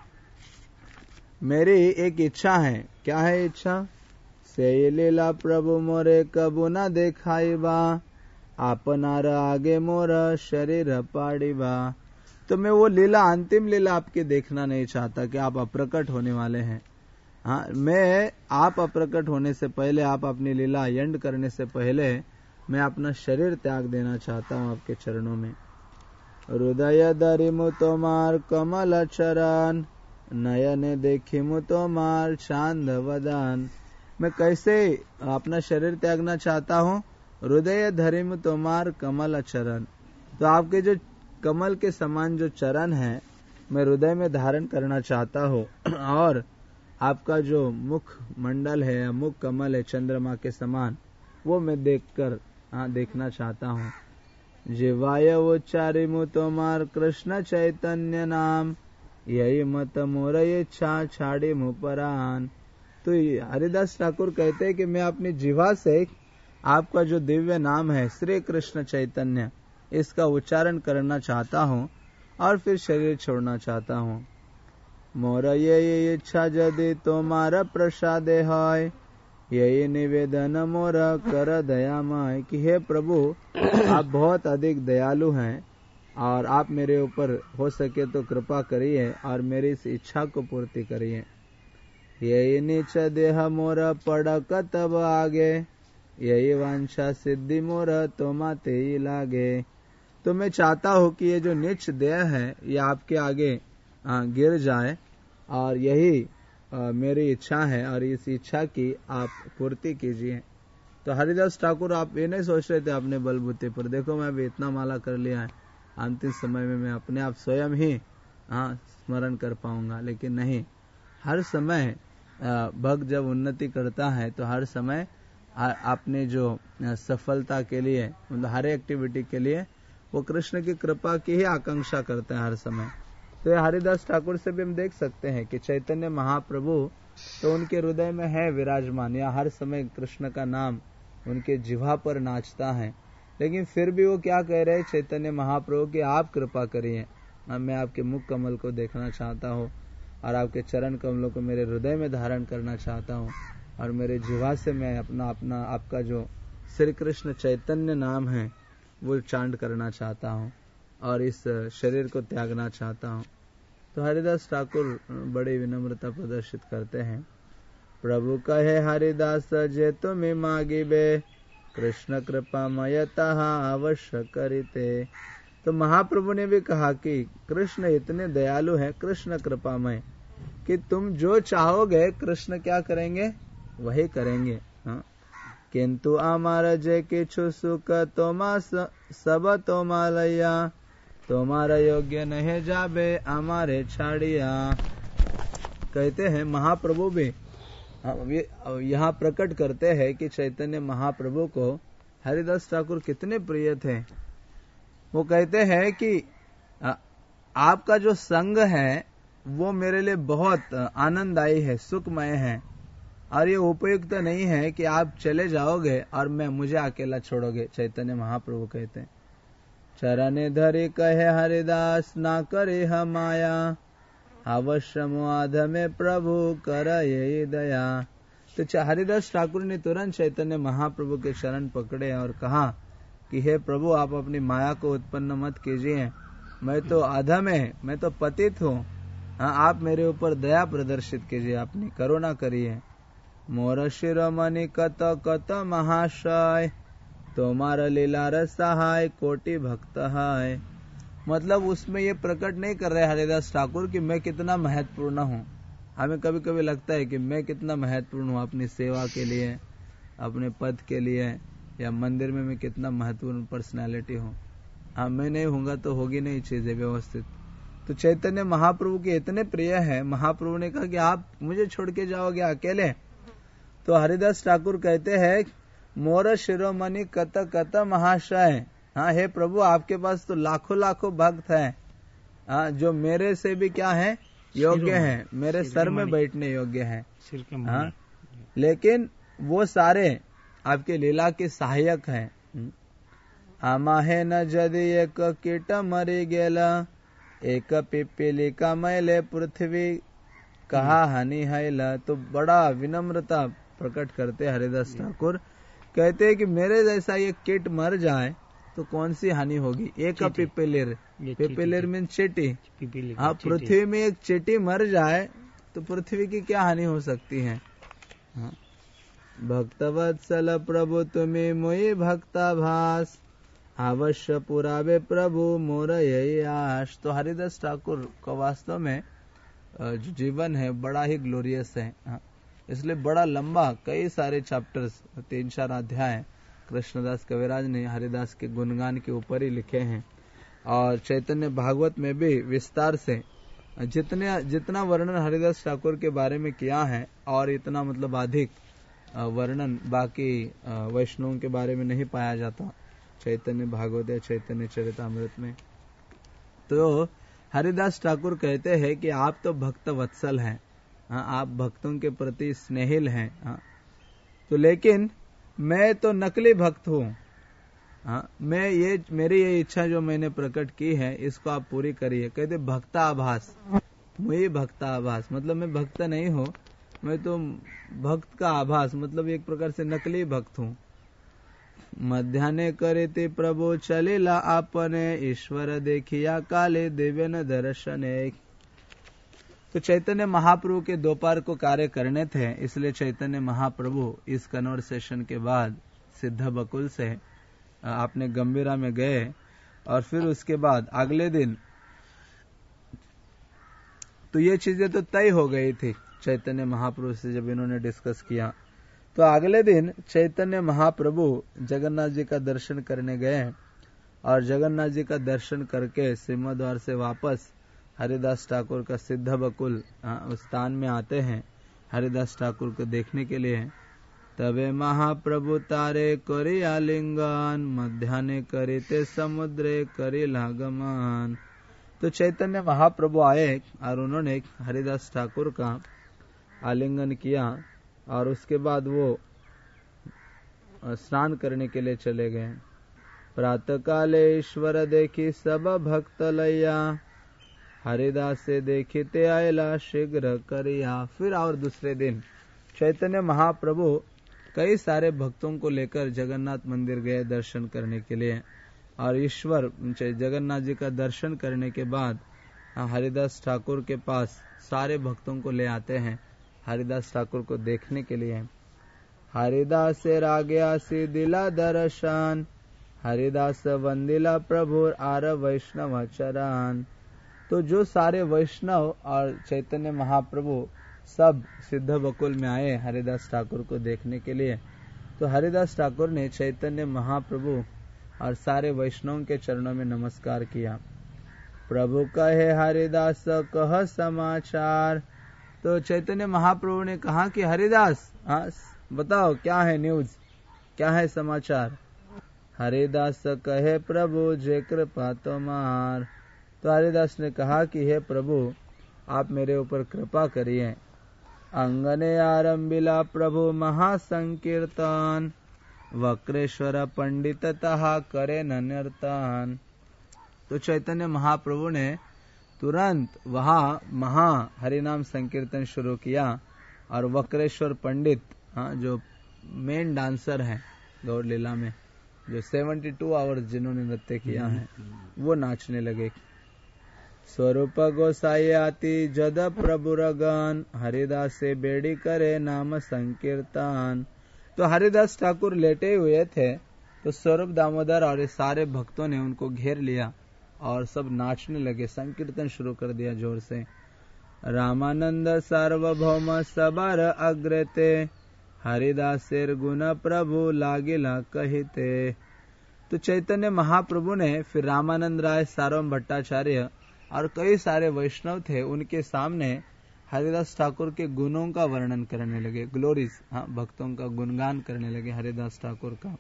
मेरी एक इच्छा है। क्या है इच्छा? से लीला प्रभु मोरे कबू न देखाई बा, आपनार आगे मोर शरीर पाड़ी बा। तो मैं वो लीला, अंतिम लीला आपके देखना नहीं चाहता कि आप अप्रकट होने वाले हैं। हाँ, मैं आप अप्रकट होने से पहले, आप अपनी लीला एंड करने से पहले मैं अपना शरीर त्याग देना चाहता हूँ आपके चरणों में। हृदय धरिमु तोमार कमल चरण, नयने देखिमु तोमार चांद वदन। मैं कैसे अपना शरीर त्यागना चाहता हूँ? हृदय धरिमु तोमार कमल चरण। तो आपके जो कमल के समान जो चरण है, मैं हृदय में धारण करना चाहता हूँ। और आपका जो मुख मंडल है या मुख कमल है चंद्रमा के समान, वो मैं देखकर हाँ देखना चाहता हूँ। जीवाय उच्चारिमु तोमार कृष्ण चैतन्य नाम, यही मत मोर इच्छा छाड़ी मु परान। तो हरिदास ठाकुर कहते हैं कि मैं अपनी जीवा से आपका जो दिव्य नाम है श्री कृष्ण चैतन्य, इसका उच्चारण करना चाहता हूँ और फिर शरीर छोड़ना चाहता हूँ। मोर ये इच्छा यदि तोमार प्रसादे है, यही निवेदन मोर कर दयामय। कि हे प्रभु, आप बहुत अधिक दयालु हैं और आप मेरे ऊपर हो सके तो कृपा करिए और मेरी इस इच्छा को पूर्ति करिए। यही नीच देह मोर पड़क तब आगे, यही वांछा सिद्धि मोर तोमा तेई लागे। तो मैं चाहता हूँ कि ये जो नीच देह है ये आपके आगे आ, गिर जाए और यही आ, मेरी इच्छा है और इस इच्छा की आप पूर्ति कीजिए। तो हरिदास ठाकुर आप ये नहीं सोच रहे थे अपने बलबूते पर, देखो मैं अभी इतना माला कर लिया है, अंतिम समय में मैं अपने आप स्वयं ही हाँ स्मरण कर पाऊंगा। लेकिन नहीं, हर समय भक्त जब उन्नति करता है तो हर समय अपने जो सफलता के लिए, मतलब हर एक्टिविटी के लिए वो कृष्ण की कृपा की ही आकांक्षा करते हैं हर समय। तो ये हरिदास ठाकुर से भी हम देख सकते हैं कि चैतन्य महाप्रभु तो उनके हृदय में है विराजमान, या हर समय कृष्ण का नाम उनके जिह्वा पर नाचता है। लेकिन फिर भी वो क्या कह रहे हैं चैतन्य महाप्रभु कि आप कृपा करिए, मैं आपके मुख कमल को देखना चाहता हूँ और आपके चरण कमलों को मेरे हृदय में धारण करना चाहता हूँ और मेरे जिह्वा से मैं अपना अपना आपका जो श्री कृष्ण चैतन्य नाम है वो चांट करना चाहता हूँ और इस शरीर को त्यागना चाहता हूँ। तो हरिदास ठाकुर बड़ी विनम्रता प्रदर्शित करते हैं। प्रभु कहे हरिदास जे तुम्हें मांगिबे, कृष्ण कृपा मयता अवश्य करिते। तो महाप्रभु ने भी कहा कि कृष्ण इतने दयालु हैं, कृष्ण कृपामय, कि तुम जो चाहोगे कृष्ण क्या करेंगे, वही करेंगे। हाँ? किंतु आमार जे किछु सुख तोमा सब तोमा लैया, तुम्हारा योग्य नहीं जाबे हमारे छाड़िया। कहते हैं महाप्रभु भी यहाँ प्रकट करते हैं कि चैतन्य महाप्रभु को हरिदास ठाकुर कितने प्रिय थे। वो कहते हैं कि आपका जो संग है वो मेरे लिए बहुत आनंददायी है, सुखमय है, और ये उपयुक्त नहीं है कि आप चले जाओगे और मैं मुझे अकेला छोड़ोगे। चैतन्य महाप्रभु कहते हैं चरणे धरे कहे हरिदास ना करे हम माया, अवश्य मुआध में प्रभु कर ये दया। तो हरिदास ठाकुर ने तुरंत चैतन्य महाप्रभु के चरण पकड़े और कहा कि हे प्रभु, आप अपनी माया को उत्पन्न मत कीजिए, मैं तो अधम है, मैं तो पतित हूँ, हाँ आप मेरे ऊपर दया प्रदर्शित कीजिए, अपनी करुणा करिए। मोर शिरोमणि कत कत महाशय, तुम्हारा लीला रसहाय कोटि भक्त है। मतलब उसमें ये प्रकट नहीं कर रहे हरिदास ठाकुर कि मैं कितना महत्वपूर्ण हूँ। हमें कभी कभी लगता है कि मैं कितना महत्वपूर्ण हूँ अपनी सेवा के लिए, अपने पद के लिए, या मंदिर में मैं कितना महत्वपूर्ण पर्सनालिटी हूँ। हाँ, मैं नहीं होऊंगा तो होगी नहीं चीजें व्यवस्थित। तो चैतन्य महाप्रभु के इतने प्रिय है, महाप्रभु ने कहा कि आप मुझे छोड़ के जाओगे अकेले। तो हरिदास ठाकुर कहते हैं मोर शिरोमणि कत कत महाशय, हाँ हे प्रभु, आपके पास तो लाखों लाखों भक्त हैं, हाँ जो मेरे से भी क्या है, योग्य हैं, मेरे सर में बैठने योग्य हैं, हाँ, लेकिन वो सारे आपके लीला के सहायक हैं। आमाहे न जदि एक कीट मरी गेला, एक पिपीलिका मैले पृथ्वी कहा हानि हैला। तो बड़ा विनम्रता प्रकट करते हरिदास ठाकुर, कहते हैं कि मेरे जैसा ये कीट मर जाए तो कौन सी हानि होगी। एक पिपीलिर, पिपीलिर मीन चींटी, हाँ, पृथ्वी में एक चींटी मर जाए तो पृथ्वी की क्या हानि हो सकती है। हाँ। भक्तवत्सल प्रभु तुम्हें मोई भक्ताभास, अवश्य पुरावे प्रभु मोर यही आश। तो हरिदास ठाकुर का वास्तव में जो जीवन है बड़ा ही ग्लोरियस है, इसलिए बड़ा लंबा, कई सारे चैप्टर्स, तीन चार अध्याय कृष्णदास कविराज ने हरिदास के गुणगान के ऊपर ही लिखे हैं। और चैतन्य भागवत में भी विस्तार से जितने जितना वर्णन हरिदास ठाकुर के बारे में किया है, और इतना मतलब अधिक वर्णन बाकी वैष्णवों के बारे में नहीं पाया जाता चैतन्य भागवत या चैतन्य चरितामृत में। तो हरिदास ठाकुर कहते हैं कि आप तो भक्त वत्सल हैं, हाँ, आप भक्तों के प्रति स्नेहिल हैं, हाँ, तो लेकिन मैं तो नकली भक्त हूँ, हाँ, मैं ये मेरी ये इच्छा जो मैंने प्रकट की है इसको आप पूरी करिए। कहते भक्ता आभास, मुझे भक्ता आभास मतलब मैं भक्त नहीं हूँ, मैं तो भक्त का आभास मतलब एक प्रकार से नकली भक्त हूँ। मध्याह्ने करे प्रभु चलेला आपने, ईश्वर देखिया काले देवे न दर्शने। तो चैतन्य महाप्रभु के दोपहर को कार्य करने थे, इसलिए चैतन्य महाप्रभु इस कन्वर्सेशन के बाद सिद्ध बकुल से आपने गंभीरा में गए, और फिर उसके बाद अगले दिन तो ये चीजें तो तय हो गई थी चैतन्य महाप्रभु से जब इन्होंने डिस्कस किया। तो अगले दिन चैतन्य महाप्रभु जगन्नाथ जी का दर्शन करने गए, और जगन्नाथ जी का दर्शन करके सिंहद्वार से वापस हरिदास ठाकुर का सिद्ध बकुल उस स्थान में आते हैं हरिदास ठाकुर को देखने के लिए। तबे महाप्रभु तारे करी आलिंगन, मध्याह्ने करीते समुद्रे करी लागमन। तो चैतन्य महाप्रभु आए और उन्होंने हरिदास ठाकुर का आलिंगन किया, और उसके बाद वो स्नान करने के लिए चले गए। प्रातः काले ईश्वर देखी सब भक्त लैया, हरिदास से देखते आयला शीघ्र करिया। फिर और दूसरे दिन चैतन्य महाप्रभु कई सारे भक्तों को लेकर जगन्नाथ मंदिर गए दर्शन करने के लिए, और ईश्वर जगन्नाथ जी का दर्शन करने के बाद हरिदास ठाकुर के पास सारे भक्तों को ले आते हैं हरिदास ठाकुर को देखने के लिए। हरिदास से राग्या सी दिला दर्शन, हरिदास वंदिला प्रभु आर वैष्णव चरण। तो जो सारे वैष्णव और चैतन्य महाप्रभु सब सिद्ध बकुल में आए हरिदास ठाकुर को देखने के लिए, तो हरिदास ठाकुर ने चैतन्य महाप्रभु और सारे वैष्णवों के चरणों में नमस्कार किया। प्रभु कहे हरिदास कह समाचार। तो चैतन्य महाप्रभु ने कहा कि हरिदास, हाँ बताओ क्या है न्यूज, क्या है समाचार। हरिदास कहे प्रभु जे कृपा तुम्हार। तो हरिदास ने कहा कि हे प्रभु आप मेरे ऊपर कृपा करिए। अंगने आरंभिला प्रभु महासंकीर्तन, वक्रेश्वर पंडित तहा करे नर्तन। तो चैतन्य महाप्रभु ने तुरंत वहाँ महा हरिनाम संकीर्तन शुरू किया, और वक्रेश्वर पंडित, हाँ, जो मेन डांसर हैं गौड़ लीला में, जो बहत्तर आवर्स जिन्होंने नृत्य किया है, वो नाचने लगे। स्वरूप गोसाई आती जद प्रभु रगन, हरिदास से बेड़ी करे नाम संकीर्तन। तो हरिदास ठाकुर लेटे हुए थे, तो स्वरूप दामोदर और सारे भक्तों ने उनको घेर लिया और सब नाचने लगे, संकीर्तन शुरू कर दिया जोर से। रामानंद सार्वभौम सबर अग्रते, हरिदासेर गुण प्रभु लागिला कहिते। तो चैतन्य महाप्रभु ने फिर रामानंद राय, सार्वभौम भट्टाचार्य और कई सारे वैष्णव थे, उनके सामने हरिदास ठाकुर के गुणों का वर्णन करने लगे, ग्लोरीज, हाँ, भक्तों का गुणगान करने लगे हरिदास ठाकुर का।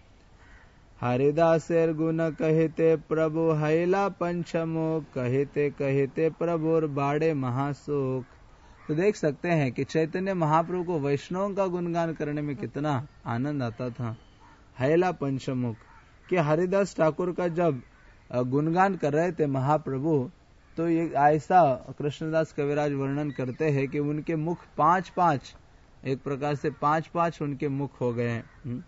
हरिदासेर गुण कहते प्रभु हैला पंचमुख, कहते कहते प्रभुर बाड़े महासुख। तो देख सकते हैं कि चैतन्य महाप्रभु को वैष्णवों का गुणगान करने में कितना आनंद आता था। हैला पंचमुख, कि हरिदास ठाकुर का जब गुणगान कर रहे थे महाप्रभु, तो ये ऐसा कृष्णदास कविराज वर्णन करते हैं कि उनके मुख पांच पांच, एक प्रकार से पांच पांच उनके मुख हो गए हैं।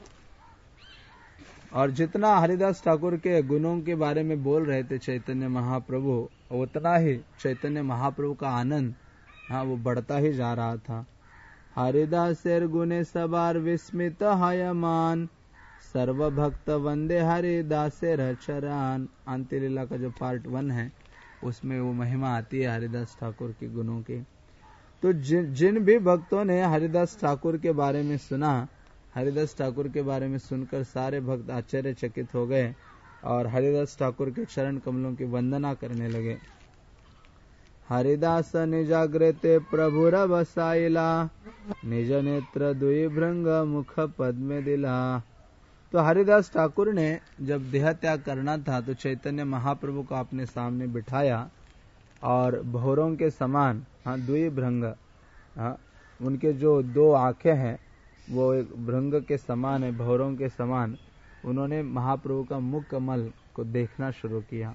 और जितना हरिदास ठाकुर के गुणों के बारे में बोल रहे थे चैतन्य महाप्रभु, उतना ही चैतन्य महाप्रभु का आनंद हाँ वो बढ़ता ही जा रहा था। हरिदासेर गुणे सबार विस्मित हयमान, सर्व भक्त वंदे हरिदासेर चरान। अंत्यलीला का जो पार्ट वन है उसमें वो महिमा आती है हरिदास ठाकुर के गुणों की। तो जिन जिन भी भक्तों ने हरिदास ठाकुर के बारे में सुना, हरिदास ठाकुर के बारे में सुनकर सारे भक्त आश्चर्यचकित हो गए और हरिदास ठाकुर के चरण कमलों की वंदना करने लगे। हरिदास निजाग्रते प्रभुर बसाइला, निज नेत्र दुई भृंग मुख पद में दिला। तो हरिदास ठाकुर ने जब देह त्याग करना था तो चैतन्य महाप्रभु को अपने सामने बिठाया और भौरों के समान, हाँ दुई भृंग, हाँ उनके जो दो आंखें हैं वो एक भृंग के समान है, भौरों के समान। उन्होंने महाप्रभु का मुख कमल को देखना शुरू किया।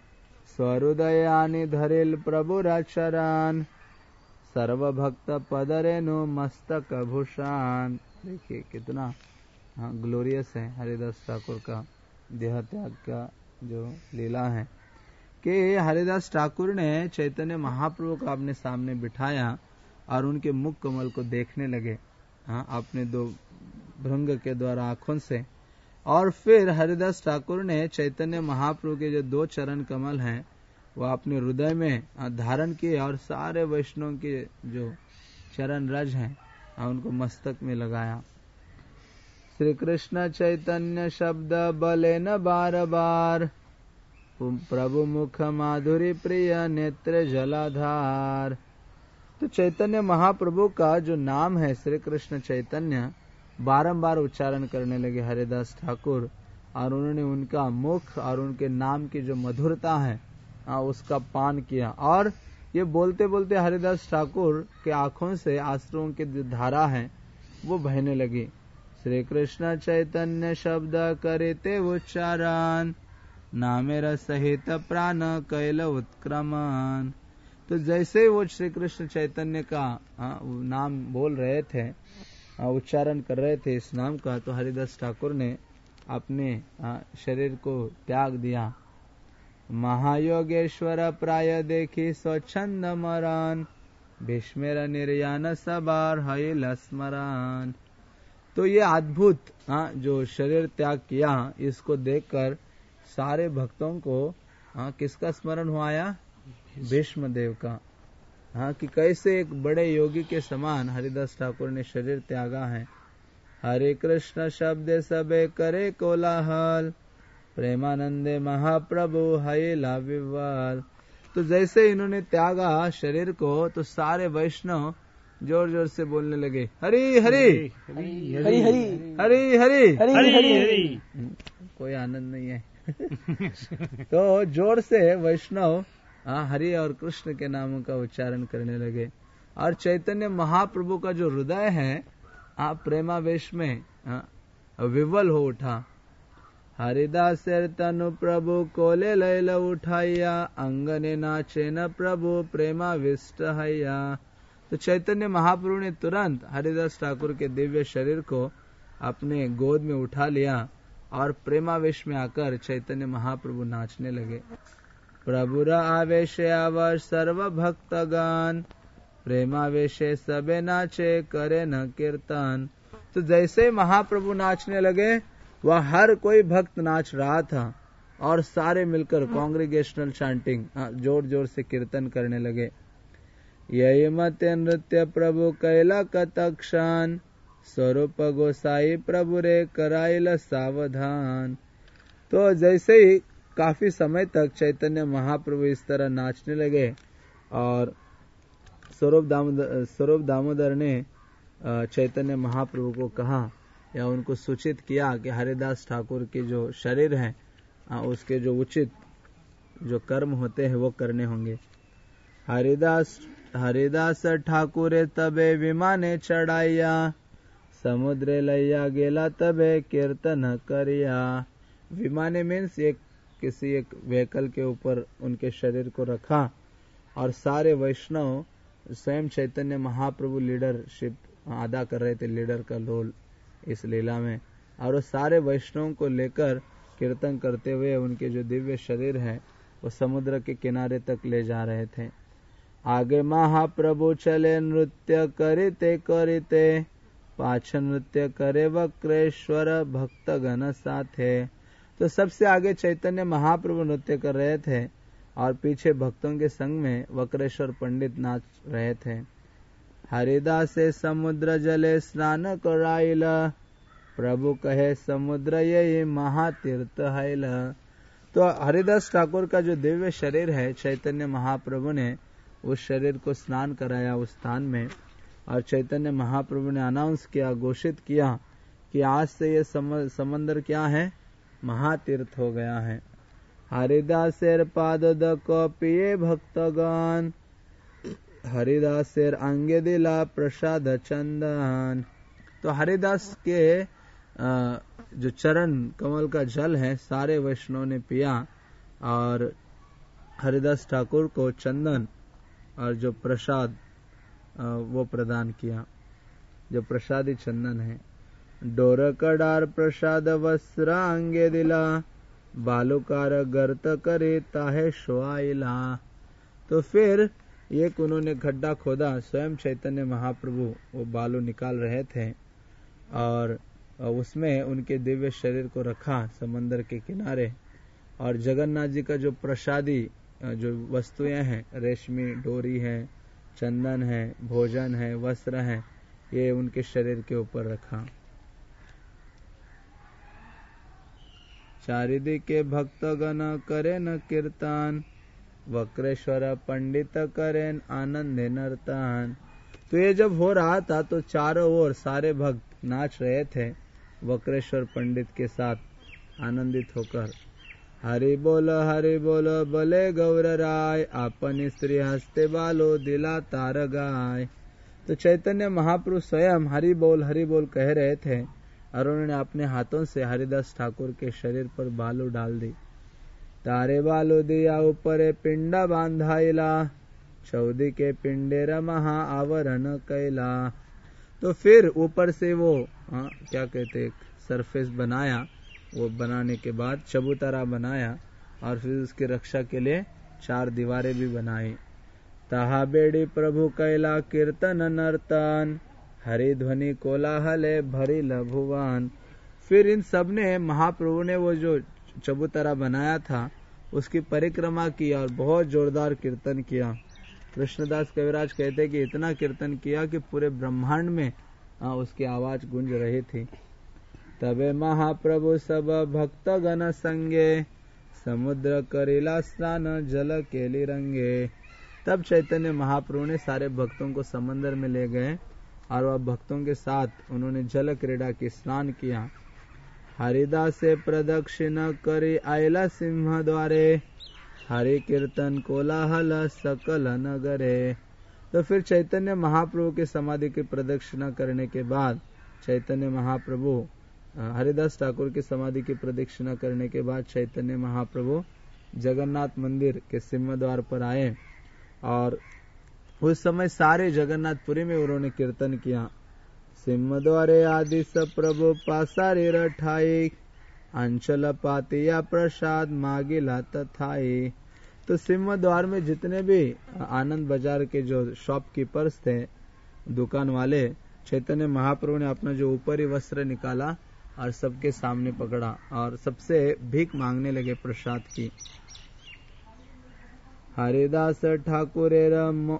स्वहृदयानि धरिल प्रभु राचरान, सर्व भक्त पदरेनु मस्तक भूषान। देखिए कितना हाँ ग्लोरियस है हरिदास ठाकुर का देह त्याग का जो लीला है कि हरिदास ठाकुर ने चैतन्य महाप्रभु को अपने सामने बिठाया और उनके मुख कमल को देखने लगे, हाँ अपने दो भृंग के द्वारा आंखों से। और फिर हरिदास ठाकुर ने चैतन्य महाप्रभु के जो दो चरण कमल हैं वो अपने हृदय में धारण किए और सारे वैष्णव के जो चरण रज हैं उनको मस्तक में लगाया। श्री कृष्ण चैतन्य शब्द बले न बार बार, प्रभु मुख माधुरी प्रिय नेत्र जलाधार। तो चैतन्य महाप्रभु का जो नाम है श्री कृष्ण चैतन्य बारंबार उच्चारण करने लगे हरिदास ठाकुर, और उन्होंने उनका मुख और उनके नाम की जो मधुरता है उसका पान किया। और ये बोलते बोलते हरिदास ठाकुर के आंखों से आंसुओं की जो धारा है वो बहने लगी। श्री कृष्ण चैतन्य शब्द करते उच्चारण, नामेर सहित प्राण कैल उत्क्रमण। तो जैसे ही वो श्री कृष्ण चैतन्य का आ, नाम बोल रहे थे, उच्चारण कर रहे थे इस नाम का, तो हरिदास ठाकुर ने अपने आ, शरीर को त्याग दिया। महायोगेश्वर प्राय देखी स्वच्छंद मरान, भीष्मेर निर्यान सबार हईल स्मरान। तो ये अद्भुत हाँ जो शरीर त्याग किया, इसको देखकर सारे भक्तों को हाँ किसका स्मरण हुआ? भीष्म देव का। हाँ कि कैसे एक बड़े योगी के समान हरिदास ठाकुर ने शरीर त्यागा है। हरे कृष्ण शब्द सबे करे कोलाहल, प्रेमानंदे महाप्रभु हयला विवाल। तो जैसे इन्होंने त्यागा शरीर को तो सारे वैष्णव जोर जोर से बोलने लगे हरि हरि हरि हरि हरि हरि हरि हरि। कोई आनंद नहीं है तो जोर से वैष्णव हरि और कृष्ण के नामों का उच्चारण करने लगे। और चैतन्य महाप्रभु का जो हृदय है आप प्रेमावेश में विवल हो उठा। हरिदास तनु प्रभु कोले लैल उठाइया, अंगने नाचे न प्रभु प्रेमाविष्ट हैया। तो चैतन्य महाप्रभु ने तुरंत हरिदास ठाकुर के दिव्य शरीर को अपने गोद में उठा लिया और प्रेमावेश में आकर चैतन्य महाप्रभु नाचने लगे। प्रभुर आवेश आवर सर्व भक्तगण, प्रेमावेशे सबे नाचे करे न कीर्तन। तो जैसे महाप्रभु नाचने लगे वह हर कोई भक्त नाच रहा था और सारे मिलकर कांग्रेगेशनल चांटिंग जोर जोर से कीर्तन करने लगे। यही मत नृत्य प्रभु कैला कतक्षण, स्वरूप गोसाई प्रभु रे कराइल सावधान। तो जैसे ही काफी समय तक चैतन्य महाप्रभु इस तरह नाचने लगे और स्वरूप दामोदर स्वरूप दामोदर ने चैतन्य महाप्रभु को कहा या उनको सूचित किया कि हरिदास ठाकुर के जो शरीर है उसके जो उचित जो कर्म होते हैं वो करने होंगे। हरिदास हरिदास ठाकुरे तबे विमाने चढ़ाइया, समुद्रे लैया गेला तबे कीर्तन करिया। विमाने मीन्स एक किसी एक व्हीकल के ऊपर उनके शरीर को रखा और सारे वैष्णव स्वयं चैतन्य महाप्रभु लीडरशिप अदा कर रहे थे, लीडर का रोल इस लीला में, और वो सारे वैष्णवों को लेकर कीर्तन करते हुए उनके जो दिव्य शरीर है वो समुद्र के किनारे तक ले जा रहे थे। आगे महाप्रभु चले नृत्य करिते करिते, पाछ नृत्य करे वक्रेश्वर भक्त गण साथे। तो सबसे आगे चैतन्य महाप्रभु नृत्य कर रहे थे और पीछे भक्तों के संग में वक्रेश्वर पंडित नाच रहे थे। हरिदासे समुद्र जले स्नान कराइला, प्रभु कहे समुद्र ये महातीर्थ हैला। तो हरिदास ठाकुर का जो दिव्य शरीर है चैतन्य महाप्रभु ने उस शरीर को स्नान कराया उस स्थान में, और चैतन्य महाप्रभु ने अनाउंस किया, घोषित किया कि आज से ये समंदर क्या है, महातीर्थ हो गया है। हरिदासेर पाद को पिए भक्तगण, हरिदासेर अंगे दिला प्रसाद चंदन। तो हरिदास के जो चरण कमल का जल है सारे वैष्णव ने पिया और हरिदास ठाकुर को चंदन और जो प्रसाद वो प्रदान किया, जो प्रसादी चंदन है। डोर कडार प्रसाद वस्त्र अंगे दिला, बालुकार गर्त करे ताहे शोआइला। तो फिर एक उन्होंने गड्ढा खोदा, स्वयं चैतन्य महाप्रभु वो बालू निकाल रहे थे और उसमें उनके दिव्य शरीर को रखा समंदर के किनारे, और जगन्नाथ जी का जो प्रसादी जो वस्तुएं हैं, रेशमी डोरी है, चंदन है, भोजन है, वस्त्र है, ये उनके शरीर के ऊपर रखा। चारिदी के भक्तगण करे न कीर्तन, वक्रेश्वर पंडित करें आनंद नर्तन। तो ये जब हो रहा था तो चारों ओर सारे भक्त नाच रहे थे वक्रेश्वर पंडित के साथ आनंदित होकर। हरि बोल हरि बोल बोले गौर राय, आपन स्त्री हस्ते बालो दिला तार गाय। तो चैतन्य महाप्रभु स्वयं हरि बोल हरि बोल कह रहे थे और उन्होंने अपने हाथों से हरिदास ठाकुर के शरीर पर बालू डाल दी। तारे बालू दिया ऊपर पिंडा बांधाइला, चौदी के पिंडेर महा आवरण कैला। तो फिर ऊपर से वो हाँ क्या कहते सरफेस बनाया, वो बनाने के बाद चबूतरा बनाया और फिर उसकी रक्षा के लिए चार दीवारें भी बनाई। तहा बेड़ी प्रभु कैला कीर्तन नर्तन, हरि ध्वनि कोलाहले भरी लभुवान। फिर इन सब ने महाप्रभु ने वो जो चबूतरा बनाया था उसकी परिक्रमा की और बहुत जोरदार कीर्तन किया। कृष्णदास कविराज कहते कि इतना कीर्तन किया कि पूरे ब्रह्मांड में आ, उसकी आवाज गूंज रही थी। तबे महाप्रभु सब भक्त गण संगे, समुद्र करेला स्नान जल केली रंगे। तब चैतन्य महाप्रभु ने सारे भक्तों को समंदर में ले गए और वह भक्तों के साथ उन्होंने जल क्रीड़ा की स्नान किया। हरिदासे प्रदक्षिण करी आयला सिंह द्वारे, हरि कीर्तन कोलाहल सकल नगरे। तो फिर चैतन्य महाप्रभु की समाधि की प्रदक्षिणा करने के बाद चैतन्य महाप्रभु हरिदास ठाकुर की समाधि की प्रदक्षिणा करने के बाद चैतन्य महाप्रभु जगन्नाथ मंदिर के सिंह द्वार पर आए और उस समय सारे जगन्नाथपुरी में उन्होंने कीर्तन किया। सिंह द्वारे आदि सब प्रभु पासारे रठाई, अंचल पातिया प्रसाद मागिला तथाई। तो सिंह द्वार में जितने भी आनंद बाजार के जो शॉपकीपर्स थे, दुकान वाले, चैतन्य महाप्रभु ने अपना जो ऊपरी वस्त्र निकाला और सबके सामने पकड़ा और सबसे भीख मांगने लगे प्रसाद की। हरिदास ठाकुरेर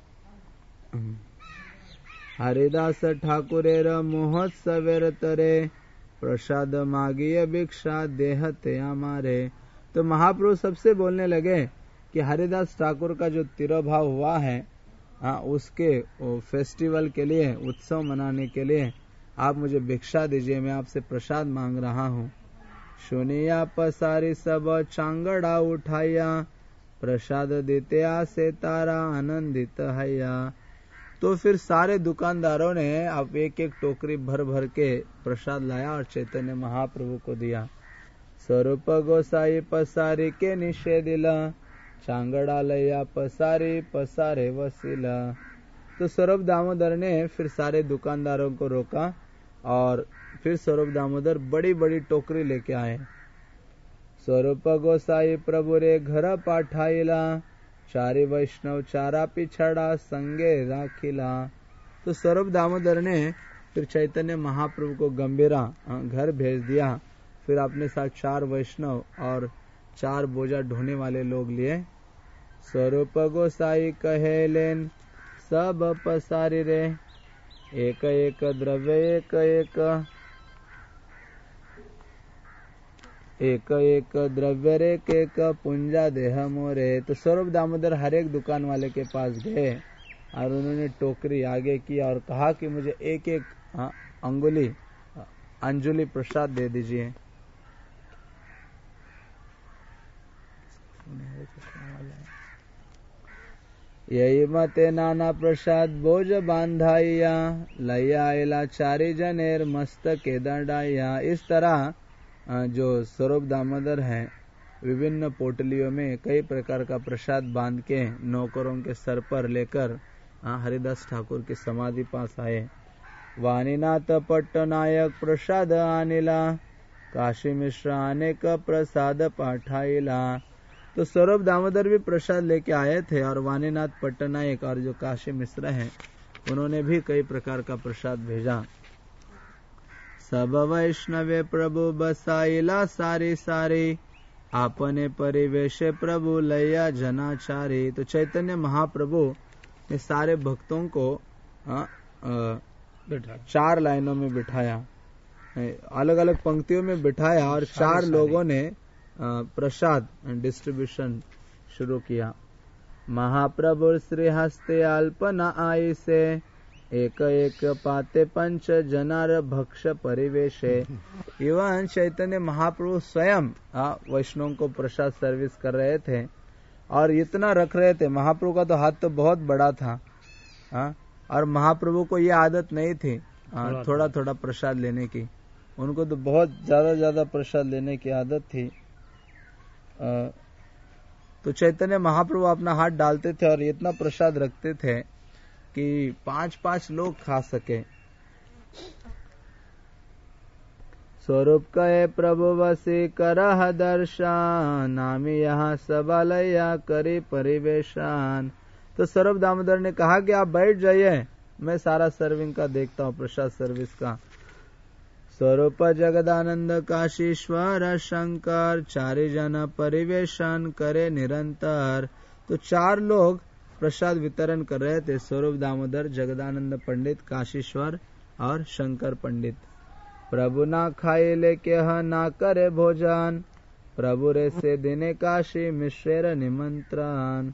हरिदास ठाकुरेर महोत्सवेर तरे, प्रसाद मागिए भिक्षा देहते हमारे। तो महाप्रभु सबसे बोलने लगे कि हरिदास ठाकुर का जो तिरोभाव हुआ है आ, उसके फेस्टिवल के लिए, उत्सव मनाने के लिए आप मुझे भिक्षा दीजिए, मैं आपसे प्रसाद मांग रहा हूँ। सुनिया पसारी सब चांगड़ा उठाया, प्रसाद देते आसे तारा आनंदित हैया। तो फिर सारे दुकानदारों ने अब एक एक टोकरी भर भर के प्रसाद लाया और चैतन्य महाप्रभु को दिया। स्वरूप गोसाई पसारी के निषेधिला, चांगड़ालया पसारी पसारे वसीला। तो स्वरूप दामोदर ने फिर सारे दुकानदारों को रोका और फिर स्वरूप दामोदर बड़ी बड़ी टोकरी लेके आए। स्वरूप गोसाई प्रभु रे घर पाठाइला, चारी वैष्णव चारा पिछड़ा संगे राखिला। तो स्वरूप दामोदर ने फिर चैतन्य महाप्रभु को गंभीरा घर भेज दिया। फिर अपने साथ चार वैष्णव और चार बोझा ढोने वाले लोग लिए। स्वरूप गोसाई कहे लेन सब पसारी रे, एक एक द्रव्य एक एक एक एक द्रव्य रे के एक पुंजा देह मोरे। तो स्वरूप दामोदर हर एक दुकान वाले के पास गए और उन्होंने टोकरी आगे की और कहा कि मुझे एक एक अंगुली अंजुली प्रसाद दे दीजिए। यही मते नाना प्रसाद बोझ बांधाइया, लैया आयला चारी जनेर मस्तके दंडाइया। इस तरह जो स्वरूप दामोदर है विभिन्न पोटलियों में कई प्रकार का प्रसाद बांध के नौकरों के सर पर लेकर हरिदास ठाकुर की समाधि पास आए। वाणीनाथ पट्टनायक प्रसाद आनिला, काशी मिश्र अनेक प्रसाद पाठाइला। तो स्वरूप दामोदर भी प्रसाद लेके आए थे और वाणीनाथ पट्टनायक और जो काशी मिश्र हैं उन्होंने भी कई प्रकार का प्रसाद भेजा। सब वैष्णवे प्रभु बसाइला सारी सारी, आपने परिवेश प्रभु लैया जनाचारी। तो चैतन्य महाप्रभु ने सारे भक्तों को आ, आ, चार लाइनों में बिठाया, अलग अलग पंक्तियों में बिठाया और चार लोगों ने प्रसाद डिस्ट्रीब्यूशन शुरू किया। महाप्रभु श्री हस्ते अल्पना आई से, एक एक पाते पंच जनार भक्ष परिवेशे। इवन चैतन्य महाप्रभु स्वयं वैष्णव को प्रसाद सर्विस कर रहे थे और इतना रख रहे थे। महाप्रभु का तो हाथ तो बहुत बड़ा था आ, और महाप्रभु को ये आदत नहीं थी आ, थोड़ा थोड़ा प्रसाद लेने की। उनको तो बहुत ज्यादा ज्यादा प्रसाद लेने की आदत थी। आ, तो चैतन्य महाप्रभु अपना हाथ डालते थे और इतना प्रसाद रखते थे कि पांच पांच लोग खा सके। स्वरूप कहे प्रभु वसी करह दर्शन, नामी यहाँ सबालया करे परिवेशन। तो स्वरूप दामोदर ने कहा कि आप बैठ जाइए, मैं सारा सर्विंग का देखता हूँ, प्रसाद सर्विस का। स्वरूप जगदानंद काशीश्वर शंकर, चारि जन परिवेशन करे निरंतर। तो चार लोग प्रसाद वितरण कर रहे थे, स्वरूप दामोदर, जगदानंद पंडित, काशीश्वर और शंकर पंडित। प्रभु ना खाए लेके ह ना करे भोजन, प्रभु रे से देने काशी मिश्रेर निमंत्रण।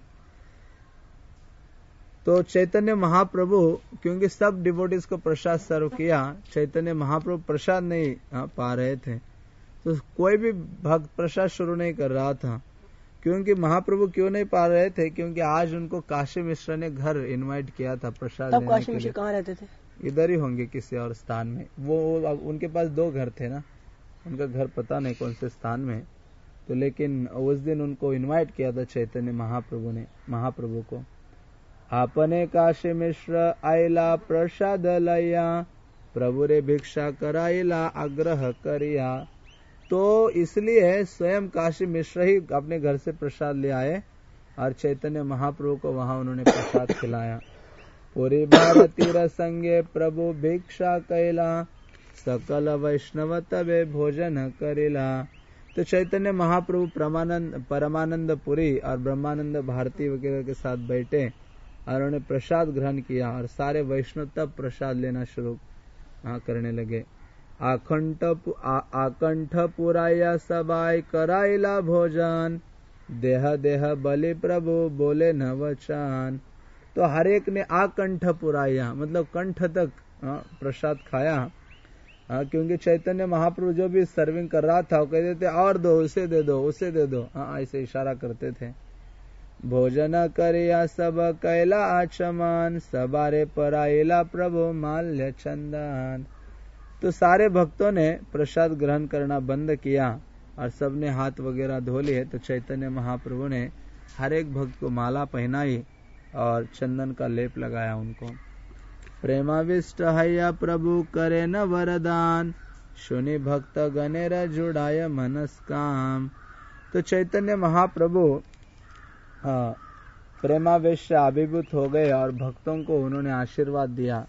तो चैतन्य महाप्रभु क्योंकि सब डिवोटीज को प्रसाद सर्व किया, चैतन्य महाप्रभु प्रसाद नहीं पा रहे थे, तो कोई भी भक्त प्रसाद शुरू नहीं कर रहा था। क्योंकि महाप्रभु क्यों नहीं पा रहे थे? क्योंकि आज उनको काशी मिश्र ने घर इनवाइट किया था प्रसाद लेने के लिए। काशी मिश्र कहाँ रहते थे? इधर ही होंगे किसी और स्थान में। वो उनके पास दो घर थे ना, उनका घर पता नहीं कौन से स्थान में। तो लेकिन उस दिन उनको इनवाइट किया था चैतन्य महाप्रभु ने, महाप्रभु को। आपने काशी मिश्र आइला प्रसाद लया, प्रभु रे भिक्षा कराइला आग्रह करिया। तो इसलिए स्वयं काशी मिश्र ही अपने घर से प्रसाद ले आए और चैतन्य महाप्रभु को वहां उन्होंने प्रसाद खिलाया। पूरी भारती रसंगे प्रभु भिक्षा कैला, सकल वैष्णव तबे भोजन करिला। तो चैतन्य महाप्रभु परमानंद परमानंद पुरी और ब्रह्मानंद भारती वगैरह के साथ बैठे और उन्होंने प्रसाद ग्रहण किया और सारे वैष्णव तब प्रसाद लेना शुरू करने लगे। आकंठ आकंठ पुराया सबाई कराइला भोजन, देह देह बलि प्रभु बोले न वचन। तो हर एक ने आकंठ पुराया मतलब कंठ तक प्रसाद खाया, क्योंकि चैतन्य महाप्रभु जो भी सर्विंग कर रहा था वो कहते थे और दो, उसे दे दो, उसे दे दो, हाँ ऐसे इशारा करते थे। भोजन करिया सब कैला आचमन, सबारे पराइला प्रभु माल्य चंदन। तो सारे भक्तों ने प्रसाद ग्रहण करना बंद किया और सबने हाथ वगैरह धो लिए, तो चैतन्य महाप्रभु ने हर एक भक्त को माला पहनाई और चंदन का लेप लगाया उनको। प्रेमाविष्ट हैया प्रभु करे न वरदान, सुनि भक्त गणेर जुड़ाय मनस्काम। तो चैतन्य महाप्रभु प्रेमावेश से अभिभूत हो गए और भक्तों को उन्होंने आशीर्वाद दिया,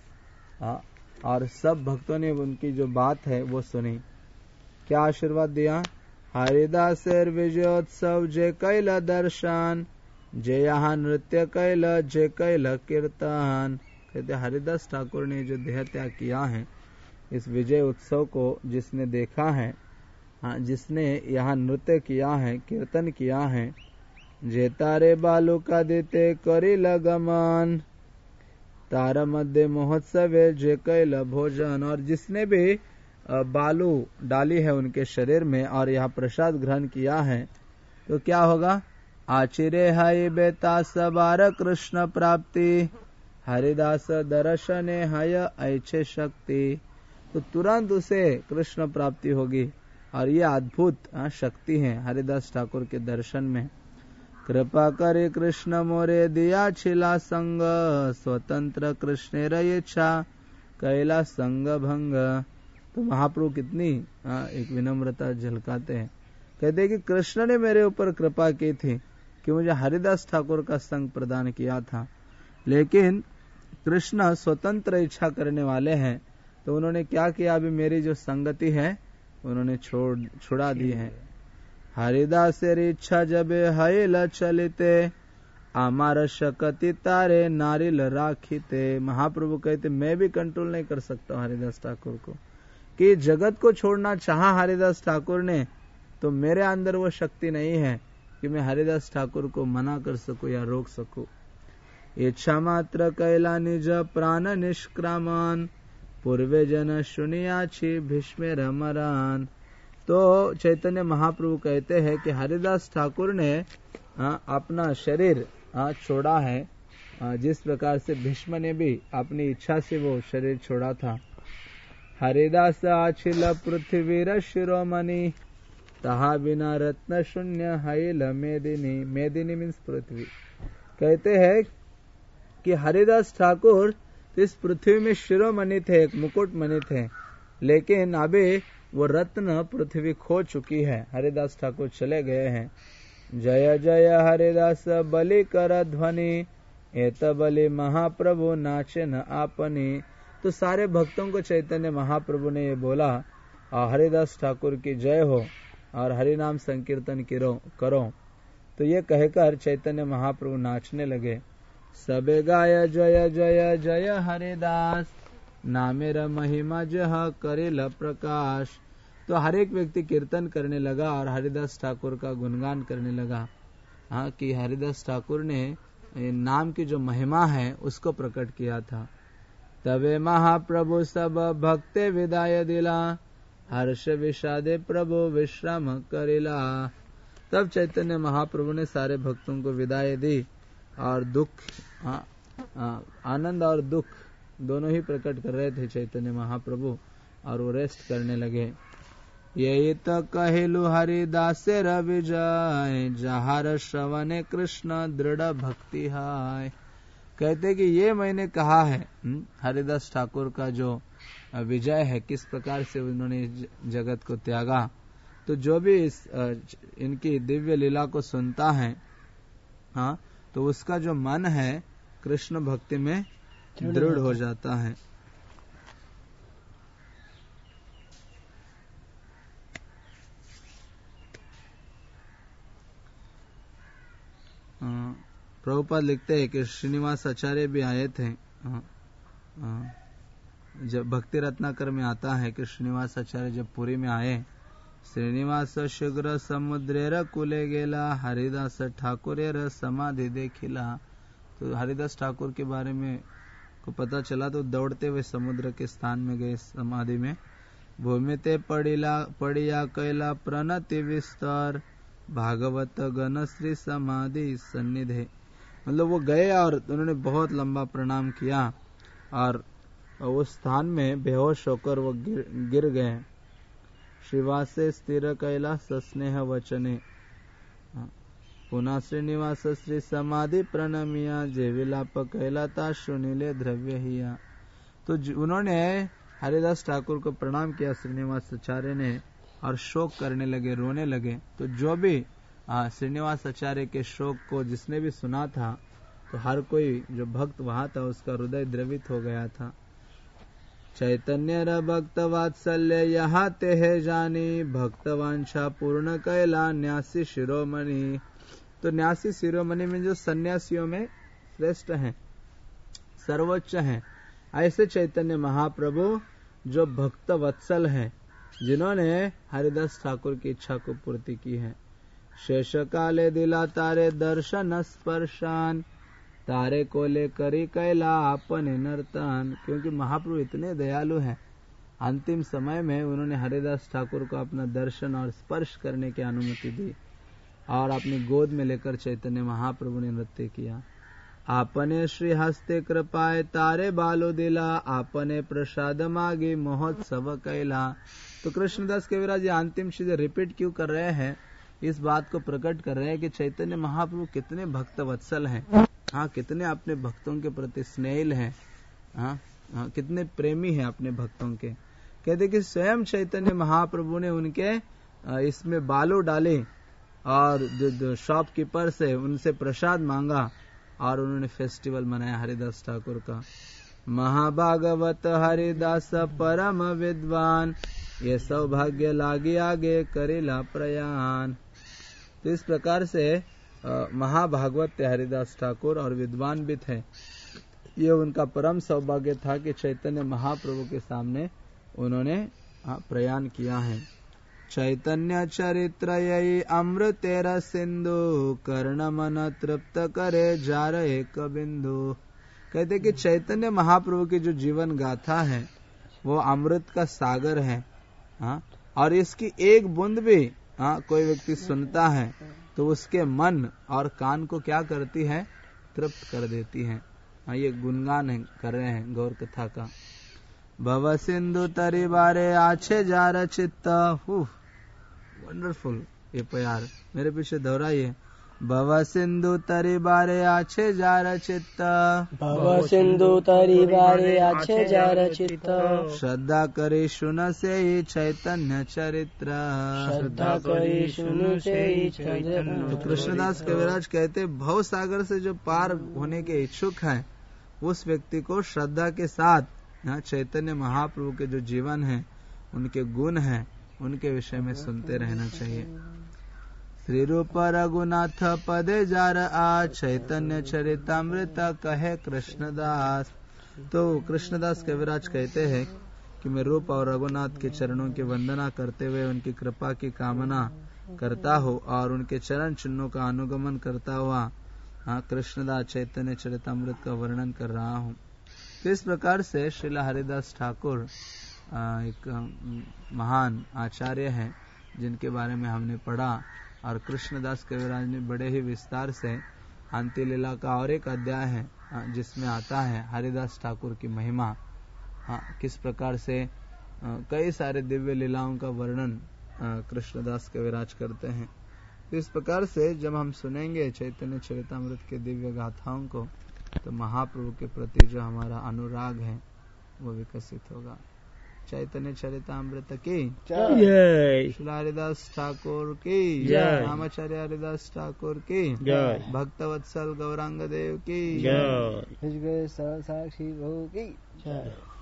और सब भक्तों ने उनकी जो बात है वो सुनी। क्या आशीर्वाद दिया? हरिदासेर विजयोत्सव जे कैल दर्शन, जे यहाँ नृत्य कैल जे कैल कीर्तन। कहते हरिदास ठाकुर ने जो देह त्याग किया है, इस विजय उत्सव को जिसने देखा है, हाँ, जिसने यहाँ नृत्य किया है, कीर्तन किया है, जे तारे बालू का देते करी लगमन, तारा मध्य महोत्सव जे कैल भोजन। और जिसने भी बालू डाली है उनके शरीर में और यहाँ प्रसाद ग्रहण किया है, तो क्या होगा? आचिरे हई बेता सबार कृष्ण प्राप्ति, हरिदास दर्शने हय ऐच्छे शक्ति। तो तुरंत उसे कृष्ण प्राप्ति होगी, और ये अद्भुत शक्ति है हरिदास ठाकुर के दर्शन में। कृपा करे कृष्ण मोरे दिया छिला संग, स्वतंत्र कृष्ण रे इच्छा कैला संग भंग। तो महाप्रभु कितनी एक विनम्रता झलकाते हैं। कहते हैं कि कृष्ण ने मेरे ऊपर कृपा की थी कि मुझे हरिदास ठाकुर का संग प्रदान किया था, लेकिन कृष्ण स्वतंत्र इच्छा करने वाले हैं, तो उन्होंने क्या किया? अभी मेरी जो संगति है उन्होंने छोड़ छुड़ा दी है। हरिदासेर इच्छा जबे हईल चलिते, आमार शकति तारे नारिल राखीते। महाप्रभु कहते मैं भी कंट्रोल नहीं कर सकता हरिदास ठाकुर को, कि जगत को छोड़ना चाहा हरिदास ठाकुर ने, तो मेरे अंदर वो शक्ति नहीं है कि मैं हरिदास ठाकुर को मना कर सकूं या रोक सकूं। इच्छा मात्र कैला निज प्राण निष्क्रामन, पूर्वे जन सुनिया छी भीष्म रमरान। तो चैतन्य महाप्रभु कहते हैं कि हरिदास ठाकुर ने आ, अपना शरीर आ, छोड़ा है, आ, जिस प्रकार से भीष्म ने भी अपनी इच्छा से वो शरीर छोड़ा था। हरिदास आछिल पृथ्वीर शिरोमणि, तहा बिना रत्न शून्य हईल मेदिनी। मेदिनी मीन्स पृथ्वी। कहते हैं कि हरिदास ठाकुर इस पृथ्वी में शिरोमणि थे, एक मुकुट मणि थे, लेकिन अभी वो रत्न पृथ्वी खो चुकी है, हरिदास ठाकुर चले गए हैं। जय जय हरिदास बलि कर ध्वनि, एत बलि महाप्रभु नाचे न आपनी। तो सारे भक्तों को चैतन्य महाप्रभु ने ये बोला, हरिदास ठाकुर की जय हो और हरि नाम संकीर्तन करो। तो ये कहकर चैतन्य महाप्रभु नाचने लगे। सबे गाय जय जय जय हरिदास, नामेर महिमा जह करेल प्रकाश। तो हर एक व्यक्ति कीर्तन करने लगा और हरिदास ठाकुर का गुणगान करने लगा, हाँ, कि हरिदास ठाकुर ने नाम की जो महिमा है उसको प्रकट किया था। तबे महाप्रभु सब भक्ते विदाय दिला, हर्ष विषादे प्रभु विश्राम करेला। तब चैतन्य महाप्रभु ने सारे भक्तों को विदाई दी और दुख, आ, आ, आनंद और दुख दोनों ही प्रकट कर रहे थे चैतन्य महाप्रभु, और वो रेस्ट करने लगे। यही तो कहेलु हरिदासे विजय, जहार श्रवणे कृष्ण दृढ़ भक्ति है। कहते कि ये मैंने कहा है हरिदास ठाकुर का जो विजय है, किस प्रकार से उन्होंने जगत को त्यागा। तो जो भी इस इनकी दिव्य लीला को सुनता है, हाँ, तो उसका जो मन है कृष्ण भक्ति में दृढ़ हो जाता है। प्रभुपाद लिखते हैं कि श्रीनिवास आचार्य भी आए थे। जब भक्ति रत्नाकर में आता है कि श्रीनिवास आचार्य जब पुरी में आए, श्रीनिवास शीघ्र समुद्रेर कुले गेला, हरिदास ठाकुरेर समाधि देखिला। तो हरिदास ठाकुर के बारे में को पता चला तो दौड़ते हुए समुद्र के स्थान में गए समाधि में। भूमि ते पड़िला पड़िया कैला प्रणति विस्तार, भागवत गण श्री समाधि सन्निधे। मतलब वो गए और उन्होंने बहुत लंबा प्रणाम किया और उस स्थान में बेहोश होकर वो गिर, गिर गए। श्रीवासे स्थिर कैलास स्नेह वचने पुनः श्रीनिवास श्री समाधि प्रणमिया जे विलाप कैलाता सुनीले द्रव्य हिया। तो उन्होंने हरिदास ठाकुर को प्रणाम किया श्रीनिवास आचार्य ने और शोक करने लगे, रोने लगे। तो जो भी श्रीनिवास आचार्य के शोक को जिसने भी सुना था तो हर कोई जो भक्त वहां था उसका हृदय द्रवित हो गया था। चैतन्य र भक्त वात्सल्य यहाँ ते है जानी भक्तवांछा पूर्ण कैला न्यासी शिरोमणि। तो न्यासी शिरोमणि में जो सन्यासियों में श्रेष्ठ हैं, सर्वोच्च हैं, ऐसे चैतन्य महाप्रभु जो भक्त वत्सल हैं, जिन्होंने हरिदास ठाकुर की इच्छा को पूर्ति की है। शेष काले दिला तारे दर्शन स्पर्शान तारे को ले करी कैला आपने नर्तन। क्योंकि महाप्रभु इतने दयालु हैं, अंतिम समय में उन्होंने हरिदास ठाकुर को अपना दर्शन और स्पर्श करने की अनुमति दी और अपनी गोद में लेकर चैतन्य महाप्रभु ने नृत्य किया। आपने श्री हस्ते कृपाए तारे बालो दिला आपने प्रसाद मागे महोत्सव कैला। तो कृष्णदास कविराज जी अंतिम चीजें रिपीट क्यों कर रहे हैं, इस बात को प्रकट कर रहे हैं कि चैतन्य महाप्रभु कितने भक्त वत्सल हैं, हाँ कितने अपने भक्तों के प्रति स्नेहिल हैं, हाँ, हाँ कितने प्रेमी हैं अपने भक्तों के। कहते कि स्वयं चैतन्य महाप्रभु ने उनके इसमें बालू डाले और जो शॉपकीपर से उनसे प्रसाद मांगा और उन्होंने फेस्टिवल मनाया हरिदास ठाकुर का। महाभागवत हरिदास परम विद्वान ये सौभाग्य लागे आगे करेला प्रयाण। तो इस प्रकार से महाभागवत हरिदास ठाकुर और विद्वान भी थे। ये उनका परम सौभाग्य था कि चैतन्य महाप्रभु के सामने उन्होंने प्रयाण किया है। चैतन्य चरित्र यही अमृतेर सिंधु कर्ण मन तृप्त करे जार एक बिंदु। कहते कि चैतन्य महाप्रभु की जो जीवन गाथा है वो अमृत का सागर है, हाँ, और इसकी एक बूंद भी हाँ कोई व्यक्ति सुनता है तो उसके मन और कान को क्या करती है, तृप्त कर देती है। हाँ, ये गुणगान कर रहे हैं गौर कथा का। भव सिंधु तरी बारे आछे जार चित्त, वंडरफुल ये प्यार मेरे पीछे दोहराइए। भव सिंधु तरी बारे आछे जार चित्त, भव सिंधु तरी बारे आछे जार चित्त, श्रद्धा करी सुन से ही चैतन्य चरित्र, श्रद्धा करी सुन से ही चैतन्य। तो कृष्णदास कविराज कहते भव सागर से जो पार होने के इच्छुक है उस व्यक्ति को श्रद्धा के साथ चैतन्य महाप्रभु के जो जीवन है, उनके गुण हैं, उनके विषय में सुनते रहना चाहिए। श्री रूप रघुनाथ पदे जार आ चैतन्य चरितामृत कहे कृष्णदास। तो कृष्णदास कविराज कहते हैं कि मैं रूप और रघुनाथ के चरणों की वंदना करते हुए उनकी कृपा की कामना करता हूँ और उनके चरण चिन्हों का अनुगमन करता हुआ हाँ कृष्णदास चैतन्य चरितामृत का वर्णन कर रहा हूँ। तो इस प्रकार से श्रीला हरिदास ठाकुर एक महान आचार्य हैं जिनके बारे में हमने पढ़ा और कृष्णदास कविराज ने बड़े ही विस्तार से अंत्य लीला का और एक अध्याय है जिसमें आता है हरिदास ठाकुर की महिमा, हाँ किस प्रकार से कई सारे दिव्य लीलाओं का वर्णन कृष्णदास कविराज करते हैं। तो इस प्रकार से जब हम सुनेंगे चैतन्य चरितामृत के दिव्य गाथाओं को तो महाप्रभु के प्रति जो हमारा अनुराग है वो विकसित होगा। चैतन्य चरितामृत की जय, श्री हरिदास ठाकुर की जय, रामाचार्य हरिदास ठाकुर की जय, भक्तवत्सल गौरांग देव की जय, साक्षी बहु की जय।